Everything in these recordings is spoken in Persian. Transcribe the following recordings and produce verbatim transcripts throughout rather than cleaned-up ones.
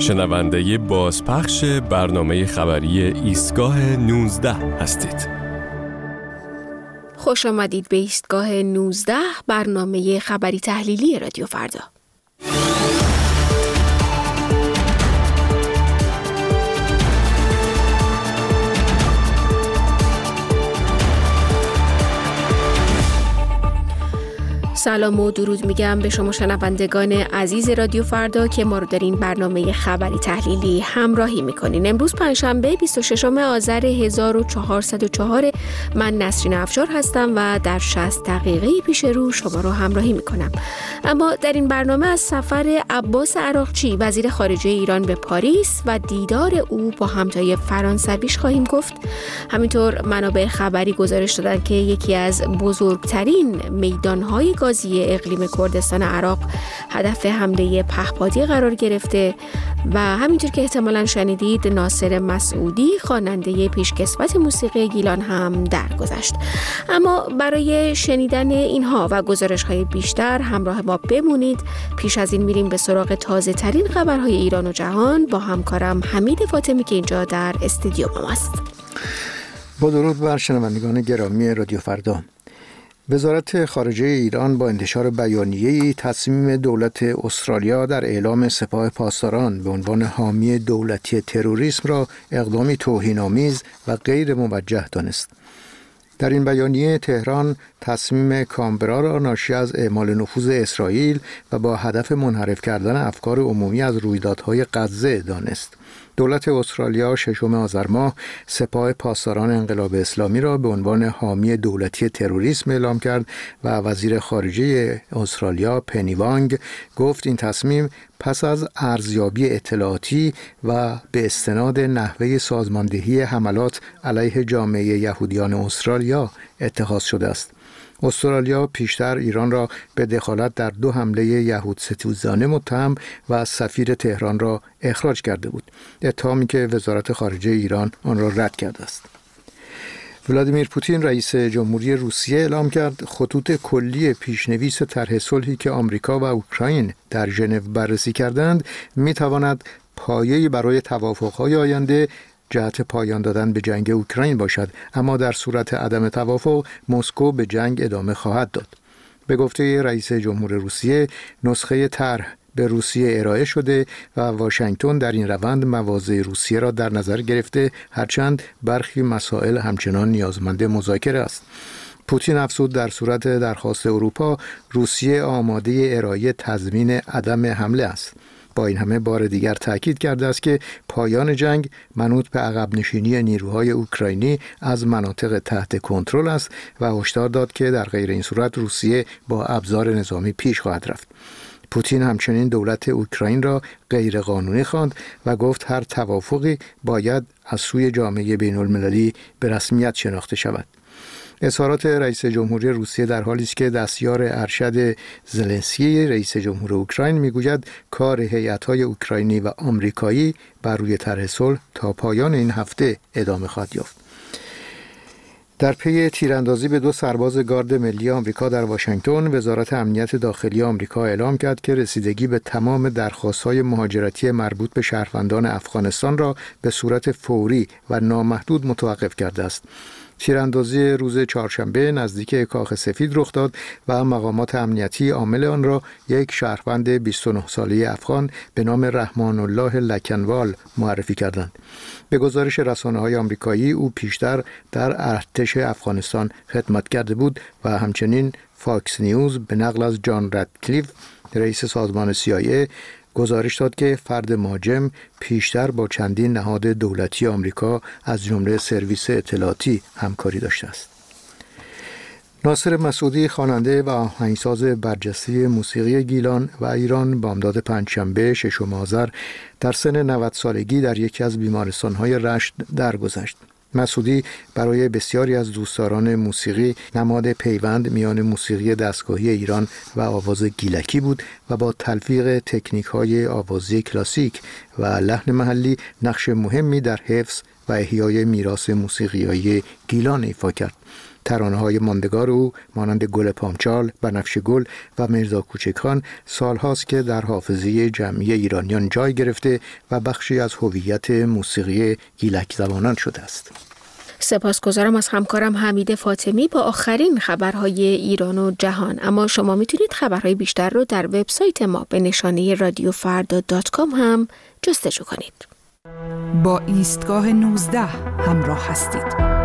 شنونده بازپخش برنامه خبری ایستگاه نوزده هستید. خوش آمدید به ایستگاه نوزده، برنامه خبری تحلیلی رادیو فردا. سلام و درود میگم به شما شنوندگان عزیز رادیو فردا که ما رو در این برنامه خبری تحلیلی همراهی میکنین. امروز پنجشنبه بیست و ششم آذر هزار و چهارصد و چهار، من نسرین افشار هستم و در شصت دقیقه پیش رو شما رو همراهی میکنم. اما در این برنامه از سفر عباس عراقچی وزیر خارجه ایران به پاریس و دیدار او با همتای فرانسویش خواهیم گفت. همینطور منابع خبری گزارش دادن که یکی از بزرگترین میدانهای گازی اقلیم کردستان عراق هدف حمله پهپادی قرار گرفته و همینطور که احتمالاً شنیدید ناصر مسعودی خواننده پیشکسوت موسیقی گیلان هم درگذشت. اما برای شنیدن اینها و گزارش‌های بیشتر همراه ما بمونید. پیش از این میریم به سراغ تازه ترین خبرهای ایران و جهان با همکارم حمید فاطمی که اینجا در استودیو ما است. با درود بر شنوندگان گرامی رادیو فردا. وزارت خارجه ایران با انتشار بیانیه‌ای تصمیم دولت استرالیا در اعلام سپاه پاسداران به عنوان حامی دولتی تروریسم را اقدامی توهین‌آمیز و غیر موجه دانست. در این بیانیه تهران تصمیم کانبرا را ناشی از اعمال نفوذ اسرائیل و با هدف منحرف کردن افکار عمومی از رویدادهای غزه دانست. دولت استرالیا ششم آذر ماه سپاه پاسداران انقلاب اسلامی را به عنوان حامی دولتی تروریسم اعلام کرد و وزیر خارجه استرالیا پنی وانگ گفت این تصمیم پس از ارزیابی اطلاعاتی و به استناد نحوه سازماندهی حملات علیه جامعه یهودیان استرالیا اتخاذ شده است. استرالیا پیشتر ایران را به دخالت در دو حمله یهود ستیزانه متهم و سفیر تهران را اخراج کرده بود، اتهامی که وزارت خارجه ایران آن را رد کرده است. ولادیمیر پوتین رئیس جمهوری روسیه اعلام کرد خطوط کلی پیشنویس طرح صلحی که آمریکا و اوکراین در ژنو بررسی کردند می‌تواند پایه‌ای برای توافق‌های آینده جهت پایان دادن به جنگ اوکراین باشد، اما در صورت عدم توافق مسکو به جنگ ادامه خواهد داد. به گفته رئیس جمهور روسیه نسخه طرح به روسیه ارائه شده و واشنگتن در این روند مواضع روسیه را در نظر گرفته، هرچند برخی مسائل همچنان نیازمند مذاکره است. پوتین افزود در صورت درخواست اروپا روسیه آماده ارائه تضمین عدم حمله است. با این همه بار دیگر تاکید کرده است که پایان جنگ منوط به عقب نشینی نیروهای اوکراینی از مناطق تحت کنترل است و هشدار داد که در غیر این صورت روسیه با ابزار نظامی پیش خواهد رفت. پوتین همچنین دولت اوکراین را غیرقانونی خواند و گفت هر توافقی باید از سوی جامعه بین المللی به رسمیت شناخته شود. اظهارات رئیس جمهوری روسیه در حالی است که دستیار ارشد زلنسکی رئیس جمهور اوکراین میگوید کار هیئت‌های اوکراینی و آمریکایی بر روی طرح صلح تا پایان این هفته ادامه خواهد یافت. در پی تیراندازی به دو سرباز گارد ملی آمریکا در واشنگتن، وزارت امنیت داخلی آمریکا اعلام کرد که رسیدگی به تمام درخواست‌های مهاجرتی مربوط به شهروندان افغانستان را به صورت فوری و نامحدود متوقف کرده است. تیراندازی روز چهارشنبه نزدیک کاخ سفید رخ داد و مقامات امنیتی عامل آن را یک شهروند بیست و نه ساله افغان به نام رحمان الله لکنوال معرفی کردند. به گزارش رسانه‌های آمریکایی او پیشتر در ارتش افغانستان خدمت کرده بود و همچنین فاکس نیوز به نقل از جان رادکلیف رئیس سازمان سی آی ای گزارش داد که فرد مهاجم پیشتر با چندین نهاد دولتی آمریکا از جمله سرویس اطلاعاتی همکاری داشته است. ناصر مسعودی خواننده و آهنگساز برجسته موسیقی گیلان و ایران بامداد پنجشنبه ششم آذر در سن نود سالگی در یکی از بیمارستان‌های رشت درگذشت. مسعودی برای بسیاری از دوستداران موسیقی نماد پیوند میان موسیقی دستگاهی ایران و آواز گیلکی بود و با تلفیق تکنیک‌های آوازی کلاسیک و لحن محلی نقش مهمی در حفظ و احیای میراث موسیقیایی گیلان ایفا کرد. ترانه‌های ماندگار او مانند گل پامچال، بنفشه گل و میرزا کوچکان سالهاست که در حافظه جمعی ایرانیان جای گرفته و بخشی از هویت موسیقی گیلک زبانان شده است. سپاسگزارم از همکارم حمید فاطمی با آخرین خبرهای ایران و جهان. اما شما میتونید خبرهای بیشتر رو در وبسایت ما به نشانه رادیو فردا دات کام هم جستجو کنید. با ایستگاه نوزده همراه هستید.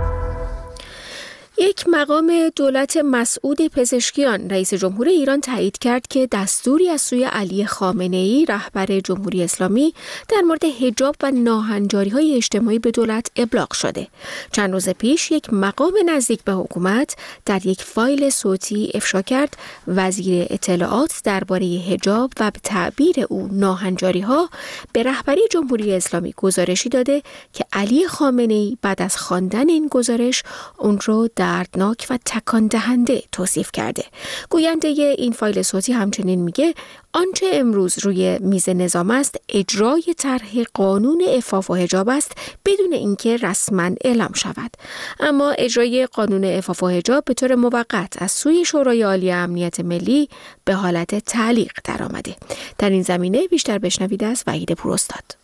یک مقام دولت مسعود پزشکیان رئیس جمهور ایران تایید کرد که دستوری از سوی علی خامنه‌ای رهبر جمهوری اسلامی در مورد حجاب و ناهنجاری‌های اجتماعی به دولت ابلاغ شده. چند روز پیش یک مقام نزدیک به حکومت در یک فایل صوتی افشا کرد وزیر اطلاعات درباره حجاب و به تعبیر او ناهنجاری‌ها به رهبری جمهوری اسلامی گزارشی داده که علی خامنه‌ای بعد از خواندن این گزارش اون رو دردناک و تکان دهنده توصیف کرده. گوینده این فایل صوتی همچنین میگه آنچه امروز روی میز نظام است اجرای طرح قانون عفاف و حجاب است بدون اینکه رسما اعلام شود. اما اجرای قانون عفاف و حجاب به طور موقت از سوی شورای عالی امنیت ملی به حالت تعلیق درآمده. در این زمینه بیشتر بشنوید از وحید پوراستاد.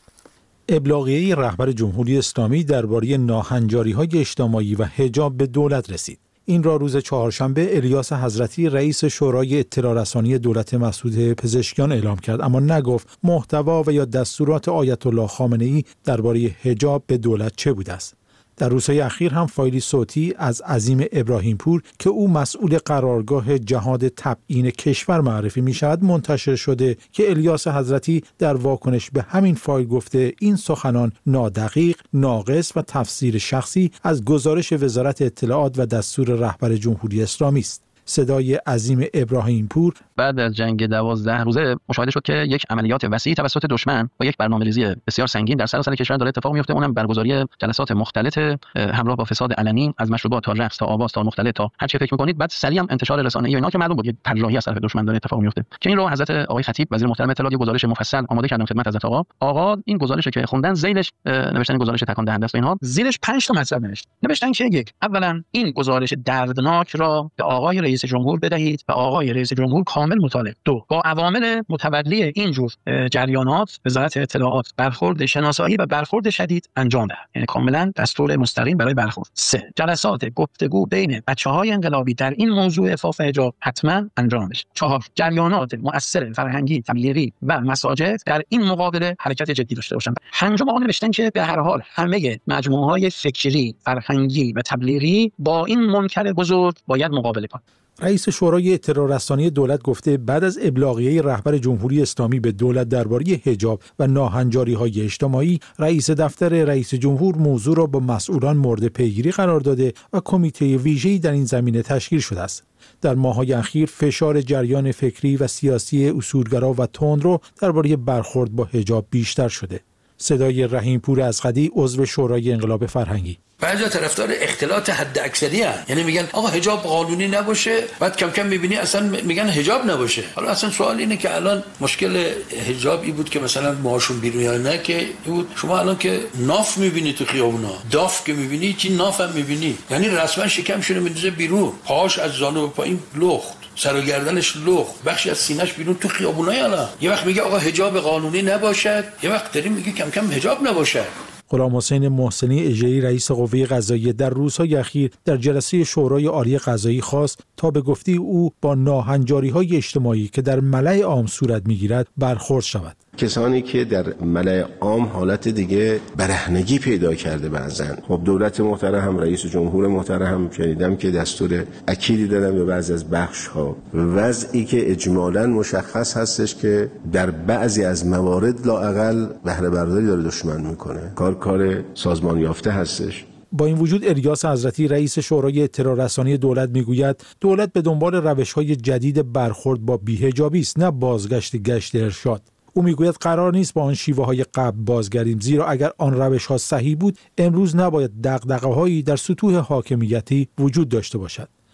ابلاغیه رهبر جمهوری اسلامی درباره ناهنجاری‌های اجتماعی و حجاب به دولت رسید. این را روز چهارشنبه الیاس حضرتی رئیس شورای اطلاع رسانی دولت مسعود پزشکیان اعلام کرد، اما نگفت محتوا و یا دستورات آیت الله خامنه‌ای درباره حجاب به دولت چه بوده است. در روزهای اخیر هم فایلی صوتی از عظیم ابراهیم پور که او مسئول قرارگاه جهاد تبیین کشور معرفی می شود منتشر شده که الیاس حضرتی در واکنش به همین فایل گفته این سخنان نادقیق، ناقص و تفسیر شخصی از گزارش وزارت اطلاعات و دستور رهبر جمهوری اسلامی است. صدای عظیم ابراهیم پور: بعد از جنگ دوازده روزه مشاهده شد که یک عملیات وسیع توسط دشمن با یک برنامه‌ریزی بسیار سنگین در سراسر کشور داره اتفاق میفته. اونم برگزاری جلسات مختلط همراه با فساد علنی از مشروبات تا رقص تا آواز تا مختلط تا هر چی فکر می‌کنید. بعد سریع هم انتشار رسانه‌ای و اینا که معلوم بود یک طراحی از طرف دشمن داره اتفاق میفته که این رو حضرت آقای خطیب وزیر محترم اطلاعات گزارش مفصل آماده کردن خدمت حضرت آقا. آقا این گزارشی که خوندن زیلش نوشتن گزارش تکان دهنده است و اینها. زیلش پنج تا مطلب نوشت. نوشتن که یک، اولا این گزارش دردناک را به آقای رئیس جمهور بدهید و آقای رئیس جمهور کامل مطالعه. دو، با عوامل متولی این جور جریانات وزارت اطلاعات برخورد شناسایی و برخورد شدید انجام دهد، یعنی کاملا دستور مستقیم برای برخورد. سه، جلسات گفتگو بین بچه‌های انقلابی در این موضوع عفاف حجاب حتما انجام بشه. چهار، جریانات مؤثر فرهنگی، تبلیغی و مساجد در این مقابله حرکت جدی داشته باشند. پنجم، آقا نوشتن که به هر حال همه مجموعه‌های فکری، فرهنگی و تبلیغی با این منکر بزرگ باید مقابله کنند. رئیس شورای اطلاع رسانی دولت گفته بعد از ابلاغیه رهبر جمهوری اسلامی به دولت درباره حجاب و ناهنجاری‌های اجتماعی، رئیس دفتر رئیس جمهور موضوع را با مسئولان مورد پیگیری قرار داده و کمیته ویژه‌ای در این زمینه تشکیل شده است. در ماه‌های اخیر فشار جریان فکری و سیاسی اصولگرا و تندرو درباره برخورد با حجاب بیشتر شده. صدای رحیم پور ازغدی عضو شورای انقلاب فرهنگی: بعضی طرفدار اختلاط حد اکثری هستند، یعنی میگن آقا حجاب قانونی نباشه، بعد کم کم میبینی اصلا میگن حجاب نباشه. حالا اصلا سوال اینه که الان مشکل حجاب این بود که مثلا ماهاشون بیرون یا نه که این بود. شما الان که ناف میبینی تو خیابونا، داف که میبینی چی ناف هم میبینی، یعنی رسما شکمشون رو میندازه بیرون، پاهاش از زانو به پایین لخت، سر و گردنش لخت، بخشی از سینه‌اش بیرون تو خیابونای. الان یه وقت میگه آقا حجاب قانونی نباشد، یه وقت داریم میگه کم کم حجاب نباشد. غلام حسین محسنی اجری رئیس قوه قضاییه در روزهای اخیر در جلسه شورای عالی قضایی خواست تا به گفته او با ناهنجاری‌های اجتماعی که در ملأ عام صورت می‌گیرد برخورد شود. کسانی که در ملأ عام حالت دیگه برهنگی پیدا کرده بعضن. خب دولت محترم، رئیس جمهور محترم شنیدم که دستور اکیدی دادن به بعضی از بخش‌ها، وضعی که اجمالاً مشخص هستش که در بعضی از موارد لااقل بهره برداری داره دشمن میکنه. کار کار سازمان یافته هستش. با این وجود الیاس حضرتی رئیس شورای اطلاع رسانی دولت میگوید دولت به دنبال روش‌های جدید برخورد با بی‌حجابی است، نه بازگشت گشت ارشاد. او میگوید قرار نیست با آن شیوه های قبل بازگردیم، زیرا اگر آن روش ها صحیح بود امروز نباید دغدغه‌هایی در سطوح حاکمیتی وجود داشته باشد.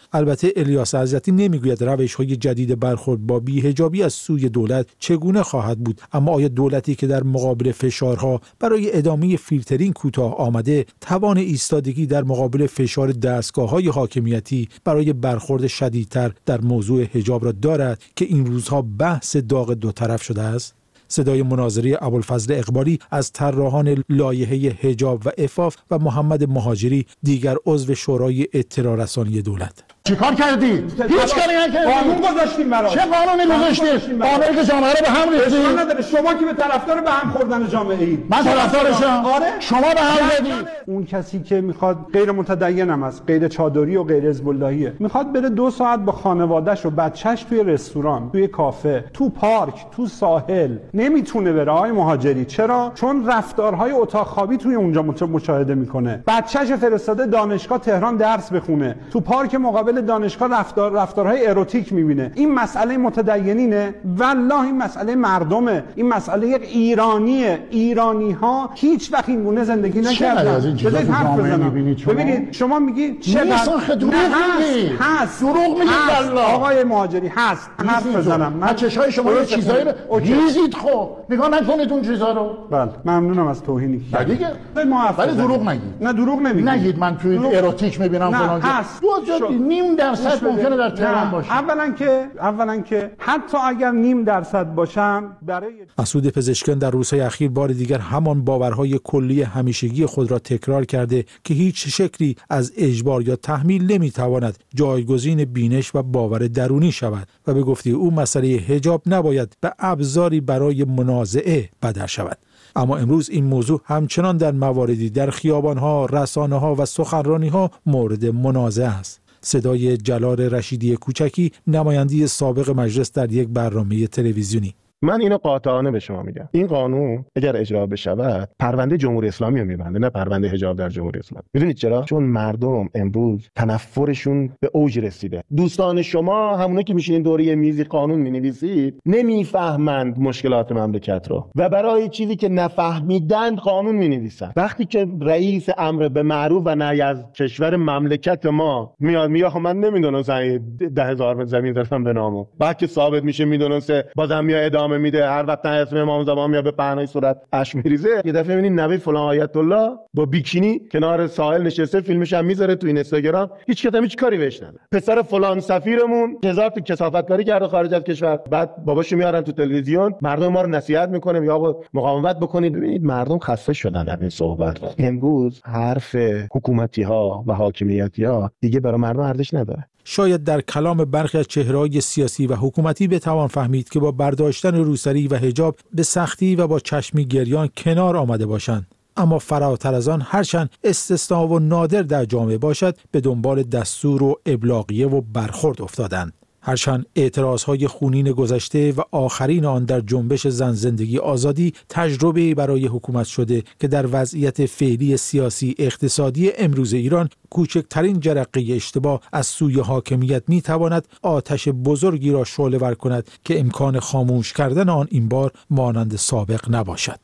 البته الیاس حضرتی نمیگوید روش‌های جدید برخورد با بی‌حجابی از سوی دولت چگونه خواهد بود، اما آیا دولتی که در مقابل فشارها برای ادامه فیلترینگ کوتاه آمده توان ایستادگی در مقابل فشار دستگاه‌های حاکمیتی برای برخورد شدیدتر در موضوع حجاب را دارد که این روزها بحث داغ دو طرف شده است؟ صدای مناظره ابوالفضل اقبالی از طراحان لایحه حجاب و عفاف و محمد مهاجری، دیگر عضو شورای اطلاع رسانی دولت. چیکار کردید؟ هیچ کاری نکردید. قانون گذاشتیم برای. چه قانونی گذاشتید؟ قانونی که جامعه رو به هم ریختید. نداره. شما که به طرفدار به هم خوردن جامعه اید. من طرفدارشم. آره. شما به هم زدید. اون کسی که میخواد غیر متدین هم است، غیر چادری و غیر حزب اللهیه، میخواد بره دو ساعت با خانواده‌اش و بچه‌ش توی رستوران، توی کافه، تو پارک، تو ساحل، نمیتونه بره. آقای مهاجری چرا؟ چون رفتارهای اتاق خوابی توی اونجا مشاهده میکنه. بچه‌ش فرستاده دانشگاه تهران درس بخونه. تو پارک مقابل دانشگاه رفتار رفتارهای اروتیک میبینه. این مسئله متدینینه؟ والله این مسئله مردمه. این مسئله یک ایرانیه. ایرانی ها هیچ وقت این گونه زندگی نکردن. بذارید حرف بزنم. ببینید شما میگی چقدر دروغ میگی. هست. دروغ میگی والله. آقای مهاجری هست. حرف بزنم. من چشای شما یه چیزایی رو ریزید. خب نگاه نکنید اون چیزا رو. بله ممنونم از توهینی که دیگه. ولی دروغ نگید. نه دروغ نمیگید. نگید من توی اروتیک میبینم فلان جا. نیم درصد ممکنه در تهران باشه. اولا که اولا که حتی اگر نیم درصد باشم برای مسعود پزشکیان در روزهای اخیر بار دیگر همان باورهای کلی همیشگی خود را تکرار کرده که هیچ شکلی از اجبار یا تحمیل نمیتواند جایگزین بینش و باور درونی شود و به گفته او مسئله حجاب نباید به ابزاری برای منازعه بدل شود. اما امروز این موضوع همچنان در مواردی در خیابان‌ها، رسانه‌ها و سخنرانی‌ها مورد منازعه است. صدای جلال رشیدی کوچکی، نماینده سابق مجلس در یک برنامه تلویزیونی: من اینو قاطعانه به شما میگم، این قانون اگر اجرا بشود پرونده جمهوری اسلامی رو میبنده، نه پرونده حجاب در جمهوری اسلامی. میدونید چرا؟ چون مردم امروز تنفرشون به اوج رسیده. دوستان شما همونایی که میشینین دور یه میزی قانون مینویسید نمیفهمند مشکلات مملکت رو و برای چیزی که نفهمیدن قانون مینویسن. وقتی که رئیس امر به معروف و نهی از کشور مملکت ما میاد میگه خب من نمیدونم ده هزار زمین دارم به نامم، بعد که ثابت میشه میدونسه بازم میاد میده، هر وقت اسم امام زمان میاد به پهنای صورت اش میریزه. یه دفعه میبینید نوی فلان آیت الله با بیکینی کنار ساحل نشسته، فیلمش هم میذاره تو اینستاگرام، هیچ کدوم هیچ کاری بهش نداره. پسر فلان سفیرمون هزار تا کثافت کاری کرده خارج از کشور، بعد باباشو میارن تو تلویزیون، مردم ما رو نصیحت میکنه یا آقا مقاومت بکنید. ببینید مردم خسته شدن از این صحبت. امروز حرف حکومتی ها و حاکمیتی ها دیگه برای مردم ارزش نداره. شاید در کلام برخی از چهره‌های سیاسی و حکومتی بتوان فهمید که با برداشتن روسری و حجاب به سختی و با چشمی گریان کنار آمده باشند، اما فراتر از آن هرچند استثنا و نادر در جامعه باشد به دنبال دستور و ابلاغیه و برخورد افتادند. هرچند اعتراضهای خونین گذشته و آخرین آن در جنبش زن زندگی آزادی تجربه برای حکومت شده که در وضعیت فعلی سیاسی اقتصادی امروز ایران کوچکترین جرقه اشتباه از سوی حاکمیت میتواند آتش بزرگی را شعله‌ور کند که امکان خاموش کردن آن این بار مانند سابق نباشد.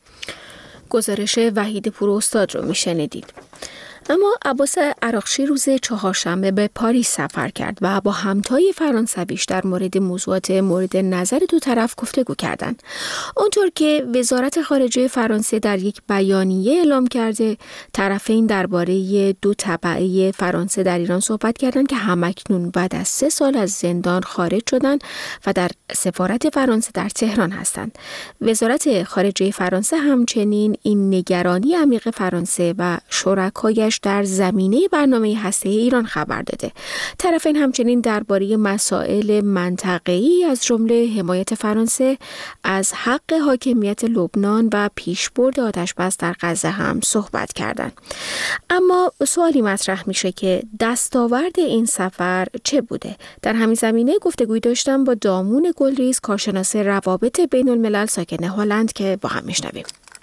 گزارش وحید پوراستاد رو میشنیدید. اما عباس عراقچی روز چهارشنبه به پاریس سفر کرد و با همتای فرانسویش در مورد موضوعات مورد نظر دو طرف گفتگو کردند. اونطور که وزارت خارجه فرانسه در یک بیانیه اعلام کرده، طرفین درباره دو تبعه فرانسه در ایران صحبت کردند که همکنون بعد از سه سال از زندان خارج شدند و در سفارت فرانسه در تهران هستند. وزارت خارجه فرانسه همچنین این نگرانی عمیق فرانسه و شرکایش در زمینه برنامه هسته‌ای ایران خبر داده. طرفین همچنین درباره مسائل منطقه‌ای از جمله حمایت فرانسه از حق حاکمیت لبنان و پیشبرد آتش‌بس در غزه هم صحبت کردند. اما سوالی مطرح میشه که دستاورد این سفر چه بوده؟ در همین زمینه گفتگوی داشتم با دامون گلریز، کارشناس روابط بین الملل ساکن هلند، که با هم میشنویم.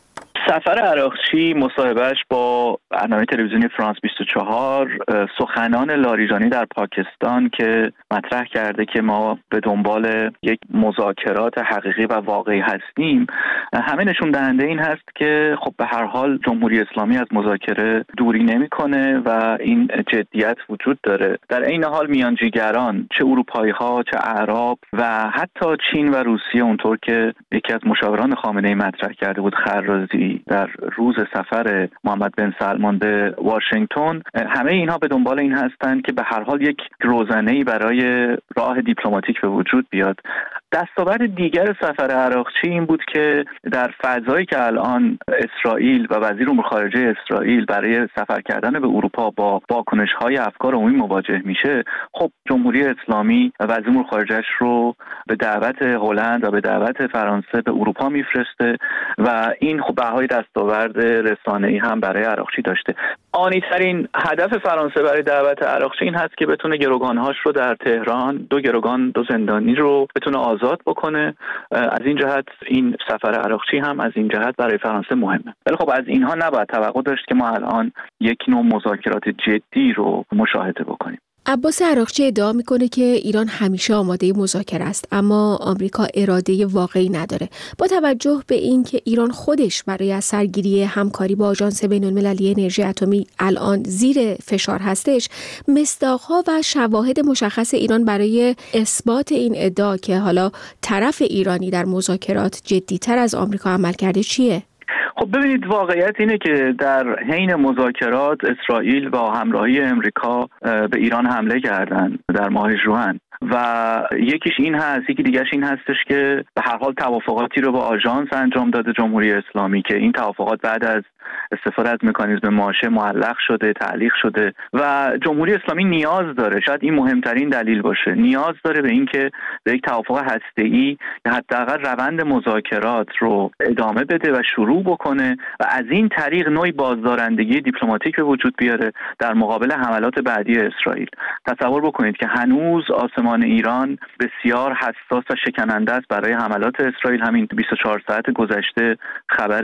سفر عراقچی مصاحبهش با برنامه تلویزیونی فرانس بیست و چهار، سخنان لاریجانی در پاکستان که مطرح کرده که ما به دنبال یک مذاکرات حقیقی و واقعی هستیم، همه نشون دهنده این هست که خب به هر حال جمهوری اسلامی از مذاکره دوری نمیکنه و این جدیت وجود داره. در عین حال میانجیگران، چه اروپایی ها چه اعراب و حتی چین و روسیه، اونطور که یکی از مشاوران خامنه‌ای مطرح کرده بود، خرازی، در روز سفر محمد بن سلمان به واشنگتن، همه اینها به دنبال این هستند که به هر حال یک روزنه‌ای برای راه دیپلماتیک به وجود بیاد. دستاورد دیگر سفر عراقچی این بود که در فضایی که الان اسرائیل و وزیر امور خارجه اسرائیل برای سفر کردن به اروپا با واکنش‌های افکار عمومی مواجه میشه، خب جمهوری اسلامی و وزیر امور خارجه‌اش رو به دعوت هلند و به دعوت فرانسه به اروپا میفرسته و این خب بهای دستاورد رسانه‌ای هم برای عراقچی داشته. آنی‌ترین هدف فرانسه برای دعوت عراقچی این هست که بتونه گروگان‌هاش رو در تهران، دو گروگان دو زندانی رو بتونه آزاد بکنه. از این جهت این سفر عراقچی هم از این جهت برای فرانسه مهمه. ولی خب از اینها نباید توقع داشت که ما الان یک نوع مذاکرات جدی رو مشاهده بکنیم. عباس عراقچی ادعا میکنه که ایران همیشه آماده مذاکره است، اما آمریکا اراده واقعی نداره. با توجه به اینکه ایران خودش برای از سرگیری همکاری با آژانس بین‌المللی انرژی اتمی الان زیر فشار هستش، مصداق‌ها و شواهد مشخص ایران برای اثبات این ادعا که حالا طرف ایرانی در مذاکرات جدی‌تر از آمریکا عمل کرده چیه؟ خب ببینید، واقعیت اینه که در حین مذاکرات اسرائیل با همراهی امریکا به ایران حمله کردند در ماه ژوئن و یکیش این هست، یکی دیگرش این هستش که به هر حال توافقاتی رو با آژانس انجام داده جمهوری اسلامی که این توافقات بعد از استفاده از مکانیزم ماشه معلق شده، تعلیق شده و جمهوری اسلامی نیاز داره، شاید این مهمترین دلیل باشه، نیاز داره به این که به یک توافق هسته‌ای یا حداقل روند مذاکرات رو ادامه بده و شروع بکنه و از این طریق نوعی بازدارندگی دیپلماتیک به وجود بیاره در مقابل حملات بعدی اسرائیل. تصور بکنید که هنوز آسمان ایران بسیار حساس و شکننده است برای حملات اسرائیل. همین بیست و چهار ساعت گذشته خبر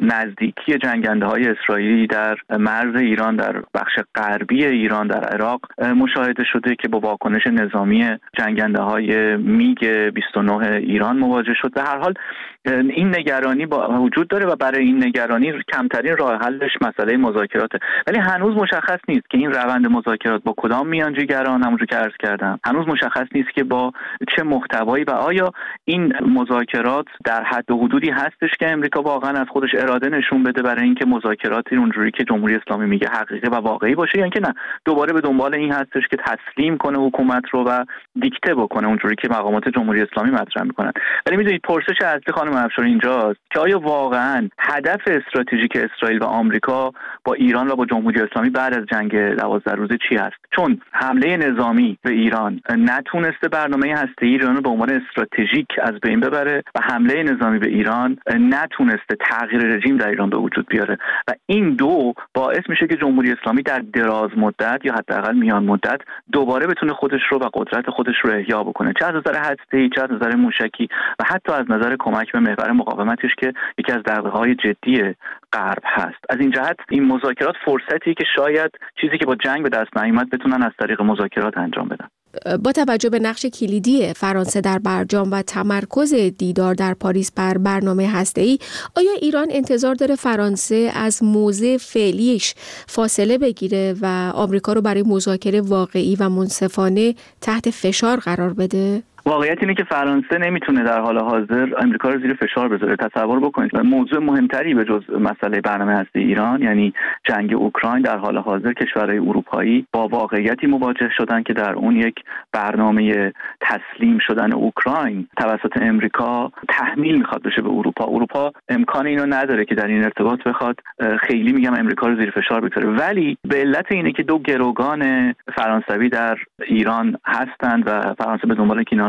نزدیکی جنگنده‌های اسرائیلی در مرز ایران، در بخش غربی ایران در عراق مشاهده شده که با واکنش نظامی جنگنده‌های میگ بیست و نه ایران مواجه شد. به هر حال این نگرانی با وجود داره و برای این نگرانی کمترین راه حلش مسئله مذاکراته، ولی هنوز مشخص نیست که این روند مذاکرات با کدام میانجیگران، همونجور که عرض کردم هنوز مشخص نیست که با چه محتوایی و آیا این مذاکرات در حد و حدودی هستش که امریکا واقعا از خودش اراده نشون بده برای اینکه مذاکراتی اونجوری که جمهوری اسلامی میگه حقیقی و واقعی باشه، یا اینکه نه دوباره به دنبال این هستش که تسلیم کنه حکومت رو و دیکته بکنه اونجوری که مقامات جمهوری اسلامی مطرح میکنن. ولی میدونید پرسش اصلی خانم افشار اینجاست که آیا واقعا هدف استراتژیک اسرائیل و آمریکا با ایران و با جمهوری اسلامی بعد از جنگ دوازده روزه چی است؟ چون حمله نظامی به ایران نتونسته برنامه هسته‌ای ایران رو به عنوان استراتژیک از بین ببره و حمله نظامی به ایران نتونسته تغییر رژیم در ایران به وجود بیاره و این دو باعث میشه که جمهوری اسلامی در دراز مدت یا حداقل میان مدت دوباره بتونه خودش رو و قدرت خودش رو احیا بکنه، چه از نظر هسته‌ای، چه از نظر موشکی و حتی از نظر کمک به محور مقاومتش که یکی از دغدغه‌های جدی غرب هست. از این جهت این مذاکرات فرصتیه که شاید چیزی که با جنگ به دست نیامد بتونن از طریق مذاکرات انجام بدن. با توجه به نقش کلیدی فرانسه در برجام و تمرکز دیدار در پاریس بر برنامه هسته‌ای، آیا ایران انتظار داره فرانسه از موضع فعلیش فاصله بگیره و آمریکا رو برای مذاکره واقعی و منصفانه تحت فشار قرار بده؟ واقعیت اینه که فرانسه نمیتونه در حال حاضر امریکا رو زیر فشار بذاره. تصور بکنید موضوع مهمتری به جز مسئله برنامه هسته ایران، یعنی جنگ اوکراین، در حال حاضر کشورهای اروپایی با واقعیتی مواجه شدن که در اون یک برنامه تسلیم شدن اوکراین توسط امریکا تحمیل میخواد بشه به اروپا. اروپا امکان اینو نداره که در این ارتباط بخواد خیلی میگم امریکا رو زیر فشار بگذاره، ولی به علت اینه که دو گروگان فرانسوی در ایران هستند و فرانسه به دنبال اینکه اینا رو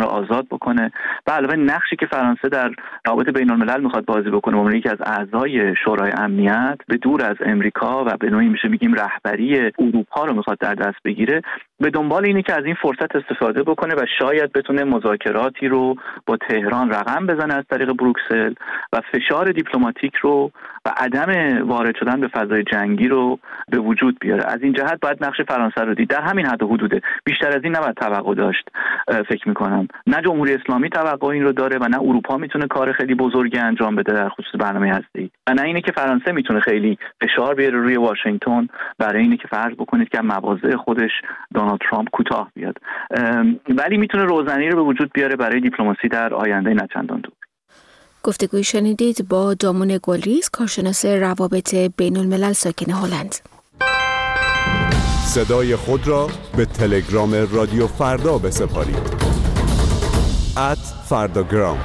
آزاد بکنه و علاوه نقشی که فرانسه در روابط بین الملل میخواد بازی بکنه به عنوان یکی از اعضای شورای امنیت به دور از امریکا و به نوعی میشه میگیم رهبری اروپا رو میخواد در دست بگیره، به دنبال اینه که از این فرصت استفاده بکنه و شاید بتونه مذاکراتی رو با تهران رقم بزنه از طریق بروکسل و فشار دیپلماتیک رو و عدم وارد شدن به فضای جنگی رو به وجود بیاره. از این جهت باید نقش فرانسه رو دید. در همین حد و حدوده، بیشتر از این نباید توقع داشت. فکر میکنم نه جمهوری اسلامی توقع این رو داره و نه اروپا میتونه کار خیلی بزرگی انجام بده در خصوص برنامه هسته‌ای و نه اینه که فرانسه میتونه خیلی فشار بیاره روی واشنگتن برای اینه که فرض بکنید که مواضع خودش دونالد ترامپ کوتاه بیاد، ولی میتونه روزنی رو به وجود بیاره برای دیپلماسی در آینده نه چندان دور. گفتگوی شنیدید با دامون گلریز، کارشناس روابط بین الملل ساکن هلند. صدای خود را به تلگرام رادیو فردا بسپارید. ات فرداگرام.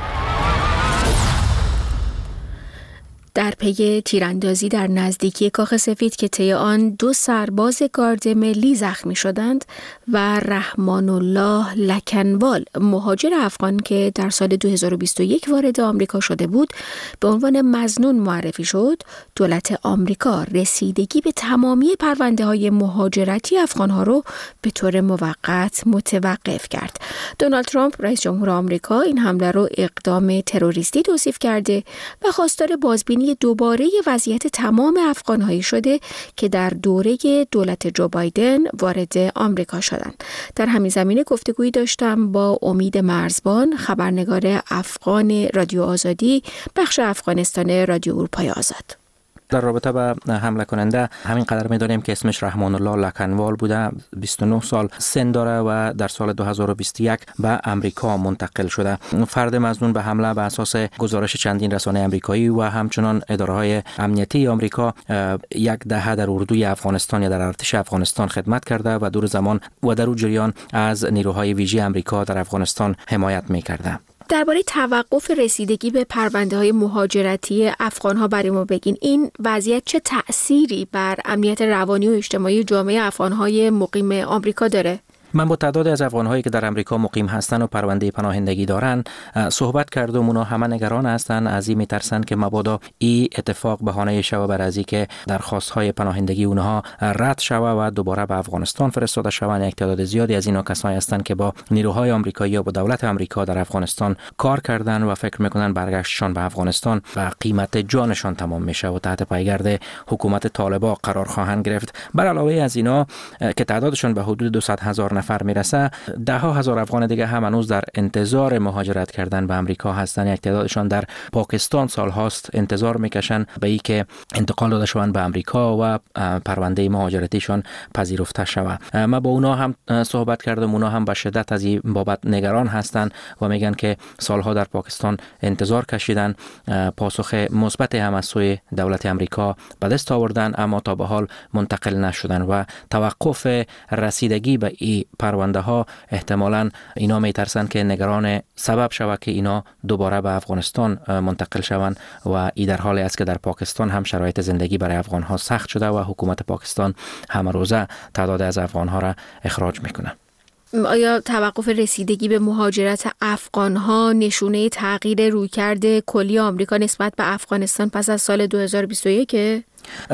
در پی تیراندازی در نزدیکی کاخ سفید که طی آن دو سرباز گارد ملی زخمی شدند و رحمان الله لکنوال، مهاجر افغان که در سال دو هزار و بیست و یک وارد آمریکا شده بود، به عنوان مظنون معرفی شد، دولت آمریکا رسیدگی به تمامی پرونده‌های مهاجرتی افغان‌ها رو به طور موقت متوقف کرد. دونالد ترامپ رئیس جمهور آمریکا این حمله رو اقدام تروریستی توصیف کرده و خواستار بازبینی دوباره وضعیت تمام افغان‌هایی شده که در دوره دولت جو بایدن وارد آمریکا شدند. در همین زمینه گفتگویی داشتم با امید مرزبان، خبرنگار افغان رادیو آزادی، بخش افغانستان رادیو اروپای آزاد. در رابطه با حمله کننده همین قدر می‌دانیم که اسمش رحمان الله لکنوال بوده، بیست و نه سال سن داره و در سال دو هزار و بیست و یک به امریکا منتقل شده. فرد مظنون به حمله به اساس گزارش چندین رسانه امریکایی و همچنان اداره‌های امنیتی آمریکا یک دهه در اردوی افغانستان یا در ارتش افغانستان خدمت کرده و دور زمان و در اون جریان از نیروهای ویژه امریکا در افغانستان حمایت می‌کرده. درباره توقف رسیدگی به پرونده‌های مهاجرتی افغان‌ها برای ما بگین. این وضعیت چه تأثیری بر امنیت روانی و اجتماعی جامعه افغان‌های مقیم آمریکا داره؟ من با تعدادی از افغان‌هایی که در امریکا مقیم هستند و پرونده پناهندگی دارند صحبت کردم. اونا همه نگران هستند، از این میترسند که مبادا این اتفاق بهانه شود بر از اینکه درخواست‌های پناهندگی اونها رد شود و دوباره به افغانستان فرستاده شوند. یک تعداد زیادی از اینا کسایی هستند که با نیروهای آمریکایی یا با دولت آمریکا در افغانستان کار کردن و فکر میکنن برگشتشان به افغانستان و قیمت جانشان تمام میشه و تحت پایگرد حکومت طالبان قرار خواهند گرفت. بر علاوه از اینا که تعدادشان به حدود دویست هزار نفر میرسه، ده ها هزار افغان دیگه هم هنوز در انتظار مهاجرت کردن به امریکا هستند. یک تعدادشان در پاکستان سال هاست انتظار میکشن به این که انتقال داده شوند به امریکا و پرونده مهاجرتیشان پذیرفته شود. ما با اونا هم صحبت کردم، اونا هم به شدت از این بابت نگران هستند و میگن که سالها در پاکستان انتظار کشیدن، پاسخ مثبت هم از سوی دولت امریکا به دست آوردن اما تا به حال منتقل نشدن و توقف رسیدگی به این پرونده ها احتمالاً اینا میترسن که نگران سبب شود که اینا دوباره به افغانستان منتقل شوند و این در حالی است که در پاکستان هم شرایط زندگی برای افغان ها سخت شده و حکومت پاکستان همه روزه تعداد از افغان ها را اخراج میکنه. آیا توقف رسیدگی به مهاجرت افغان‌ها نشونه تغییر رویکرد کلی آمریکا نسبت به افغانستان پس از سال دو هزار و بیست و یک؟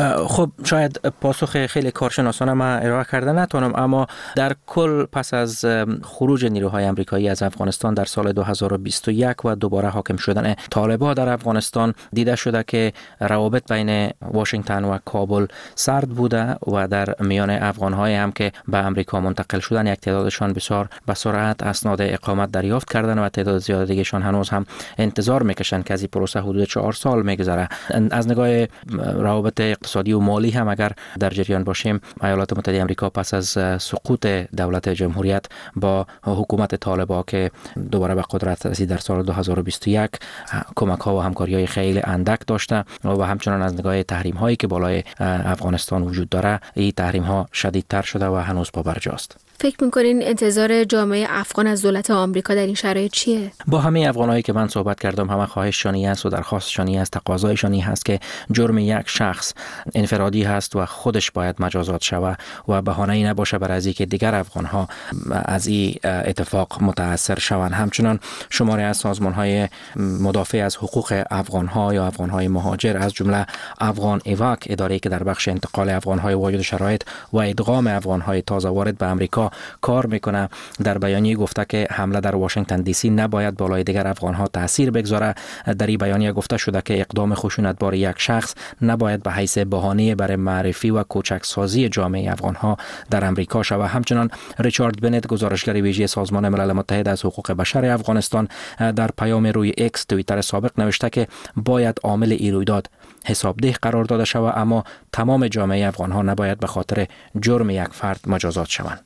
خب شاید پاسخ خیلی کارشناسانه ما ارائه کرده نتونم، اما در کل پس از خروج نیروهای آمریکایی از افغانستان در سال دو هزار و بیست و یک و دوباره حاکم شدن طالبان در افغانستان دیده شده که روابط بین واشنگتن و کابل سرد بوده و در میان افغان‌های هم که به آمریکا منتقل شدن یک تعدادشان بسیار به سرعت اسناد اقامت دریافت کردن و تعداد زیاد دیگه‌شان هنوز هم انتظار میکشن که از این پروسه حدود چهار سال میگذره. از نگاه روابط اقتصادی و مالی هم اگر در جریان باشیم، ایالات متحده آمریکا پس از سقوط دولت جمهوریت با حکومت طالبان که دوباره به قدرت رسید در سال دو هزار و بیست و یک کمک ها و همکاری های خیلی اندک داشته و همچنان از نگاه تحریم هایی که بالای افغانستان وجود داره این تحریم ها شدیدتر شده و هنوز پابرجاست. فکر میکنین انتظار جامعه افغان از دولت آمریکا در این شرایط چیه؟ با همه افغانایی که من صحبت کردم همه خواهششانی است و درخواستشانی است، تقاضایشانی هست که جرم یک شخص انفرادی هست و خودش باید مجازات شود و بهانه‌ای نباشه برای از اینکه دیگر افغان‌ها از این اتفاق متاثر شوند. همچنان شماری از سازمان‌های مدافع از حقوق افغان‌ها یا افغان‌های مهاجر از جمله افغان ایواک، اداره‌ای که در بخش انتقال افغان‌های واجد شرایط و ادغام افغان‌های تازه وارد به آمریکا کار میکنه، در بیانیه گفته که حمله در واشنگتن دی سی نباید بالای دیگر افغان‌ها تاثیر بگذاره. در این بیانیه گفته شده که اقدام خشونتبار یک شخص نباید به حیث بهانه برای معرفی و کوچکسازی جامعه افغان‌ها در آمریکا شود. همچنان ریچارد بنت، گزارشگر ویژه سازمان ملل متحد از حقوق بشر افغانستان، در پیام روی ایکس توییتر سابق نوشته که باید عامل این رویداد حسابده قرار داده شود، اما تمام جامعه افغان‌ها نباید به خاطر جرم یک فرد مجازات شوند.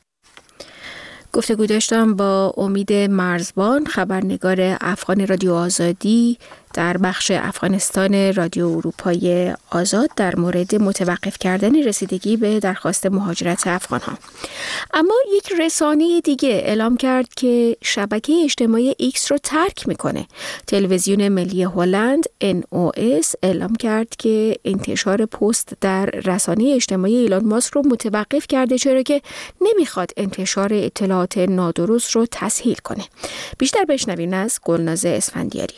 گفتگو داشتم با امید مرزبان، خبرنگار افغان رادیو آزادی در بخش افغانستان رادیو اروپای آزاد در مورد متوقف کردن رسیدگی به درخواست مهاجرت افغان‌ها. اما یک رسانه دیگه اعلام کرد که شبکه اجتماعی ایکس رو ترک میکنه. تلویزیون ملی هلند ان او اس اعلام کرد که انتشار پست در رسانه اجتماعی ایلان ماسک رو متوقف کرده، چرا که نمیخواد انتشار اطلاعات نادرست رو تسهیل کنه. بیشتر بشنوین از گلناز اسفندیاری.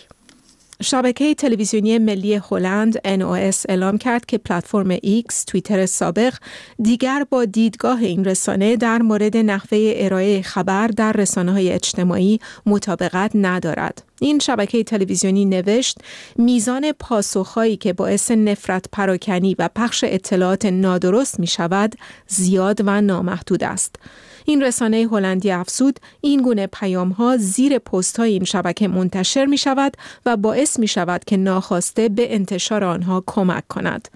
شبکه تلویزیونی ملی هلند ان او اس اعلام کرد که پلتفرم ایکس، توییتر سابق، دیگر با دیدگاه این رسانه در مورد نحوه ارائه خبر در رسانه‌های اجتماعی مطابقت ندارد. این شبکه تلویزیونی نوشت میزان پاسخهایی که باعث نفرت پراکنی و پخش اطلاعات نادرست می شود زیاد و نامحدود است. این رسانه هلندی افزود این گونه پیام‌ها زیر پست‌های این شبکه منتشر می شود و باعث می شود که ناخواسته به انتشار آنها کمک کند.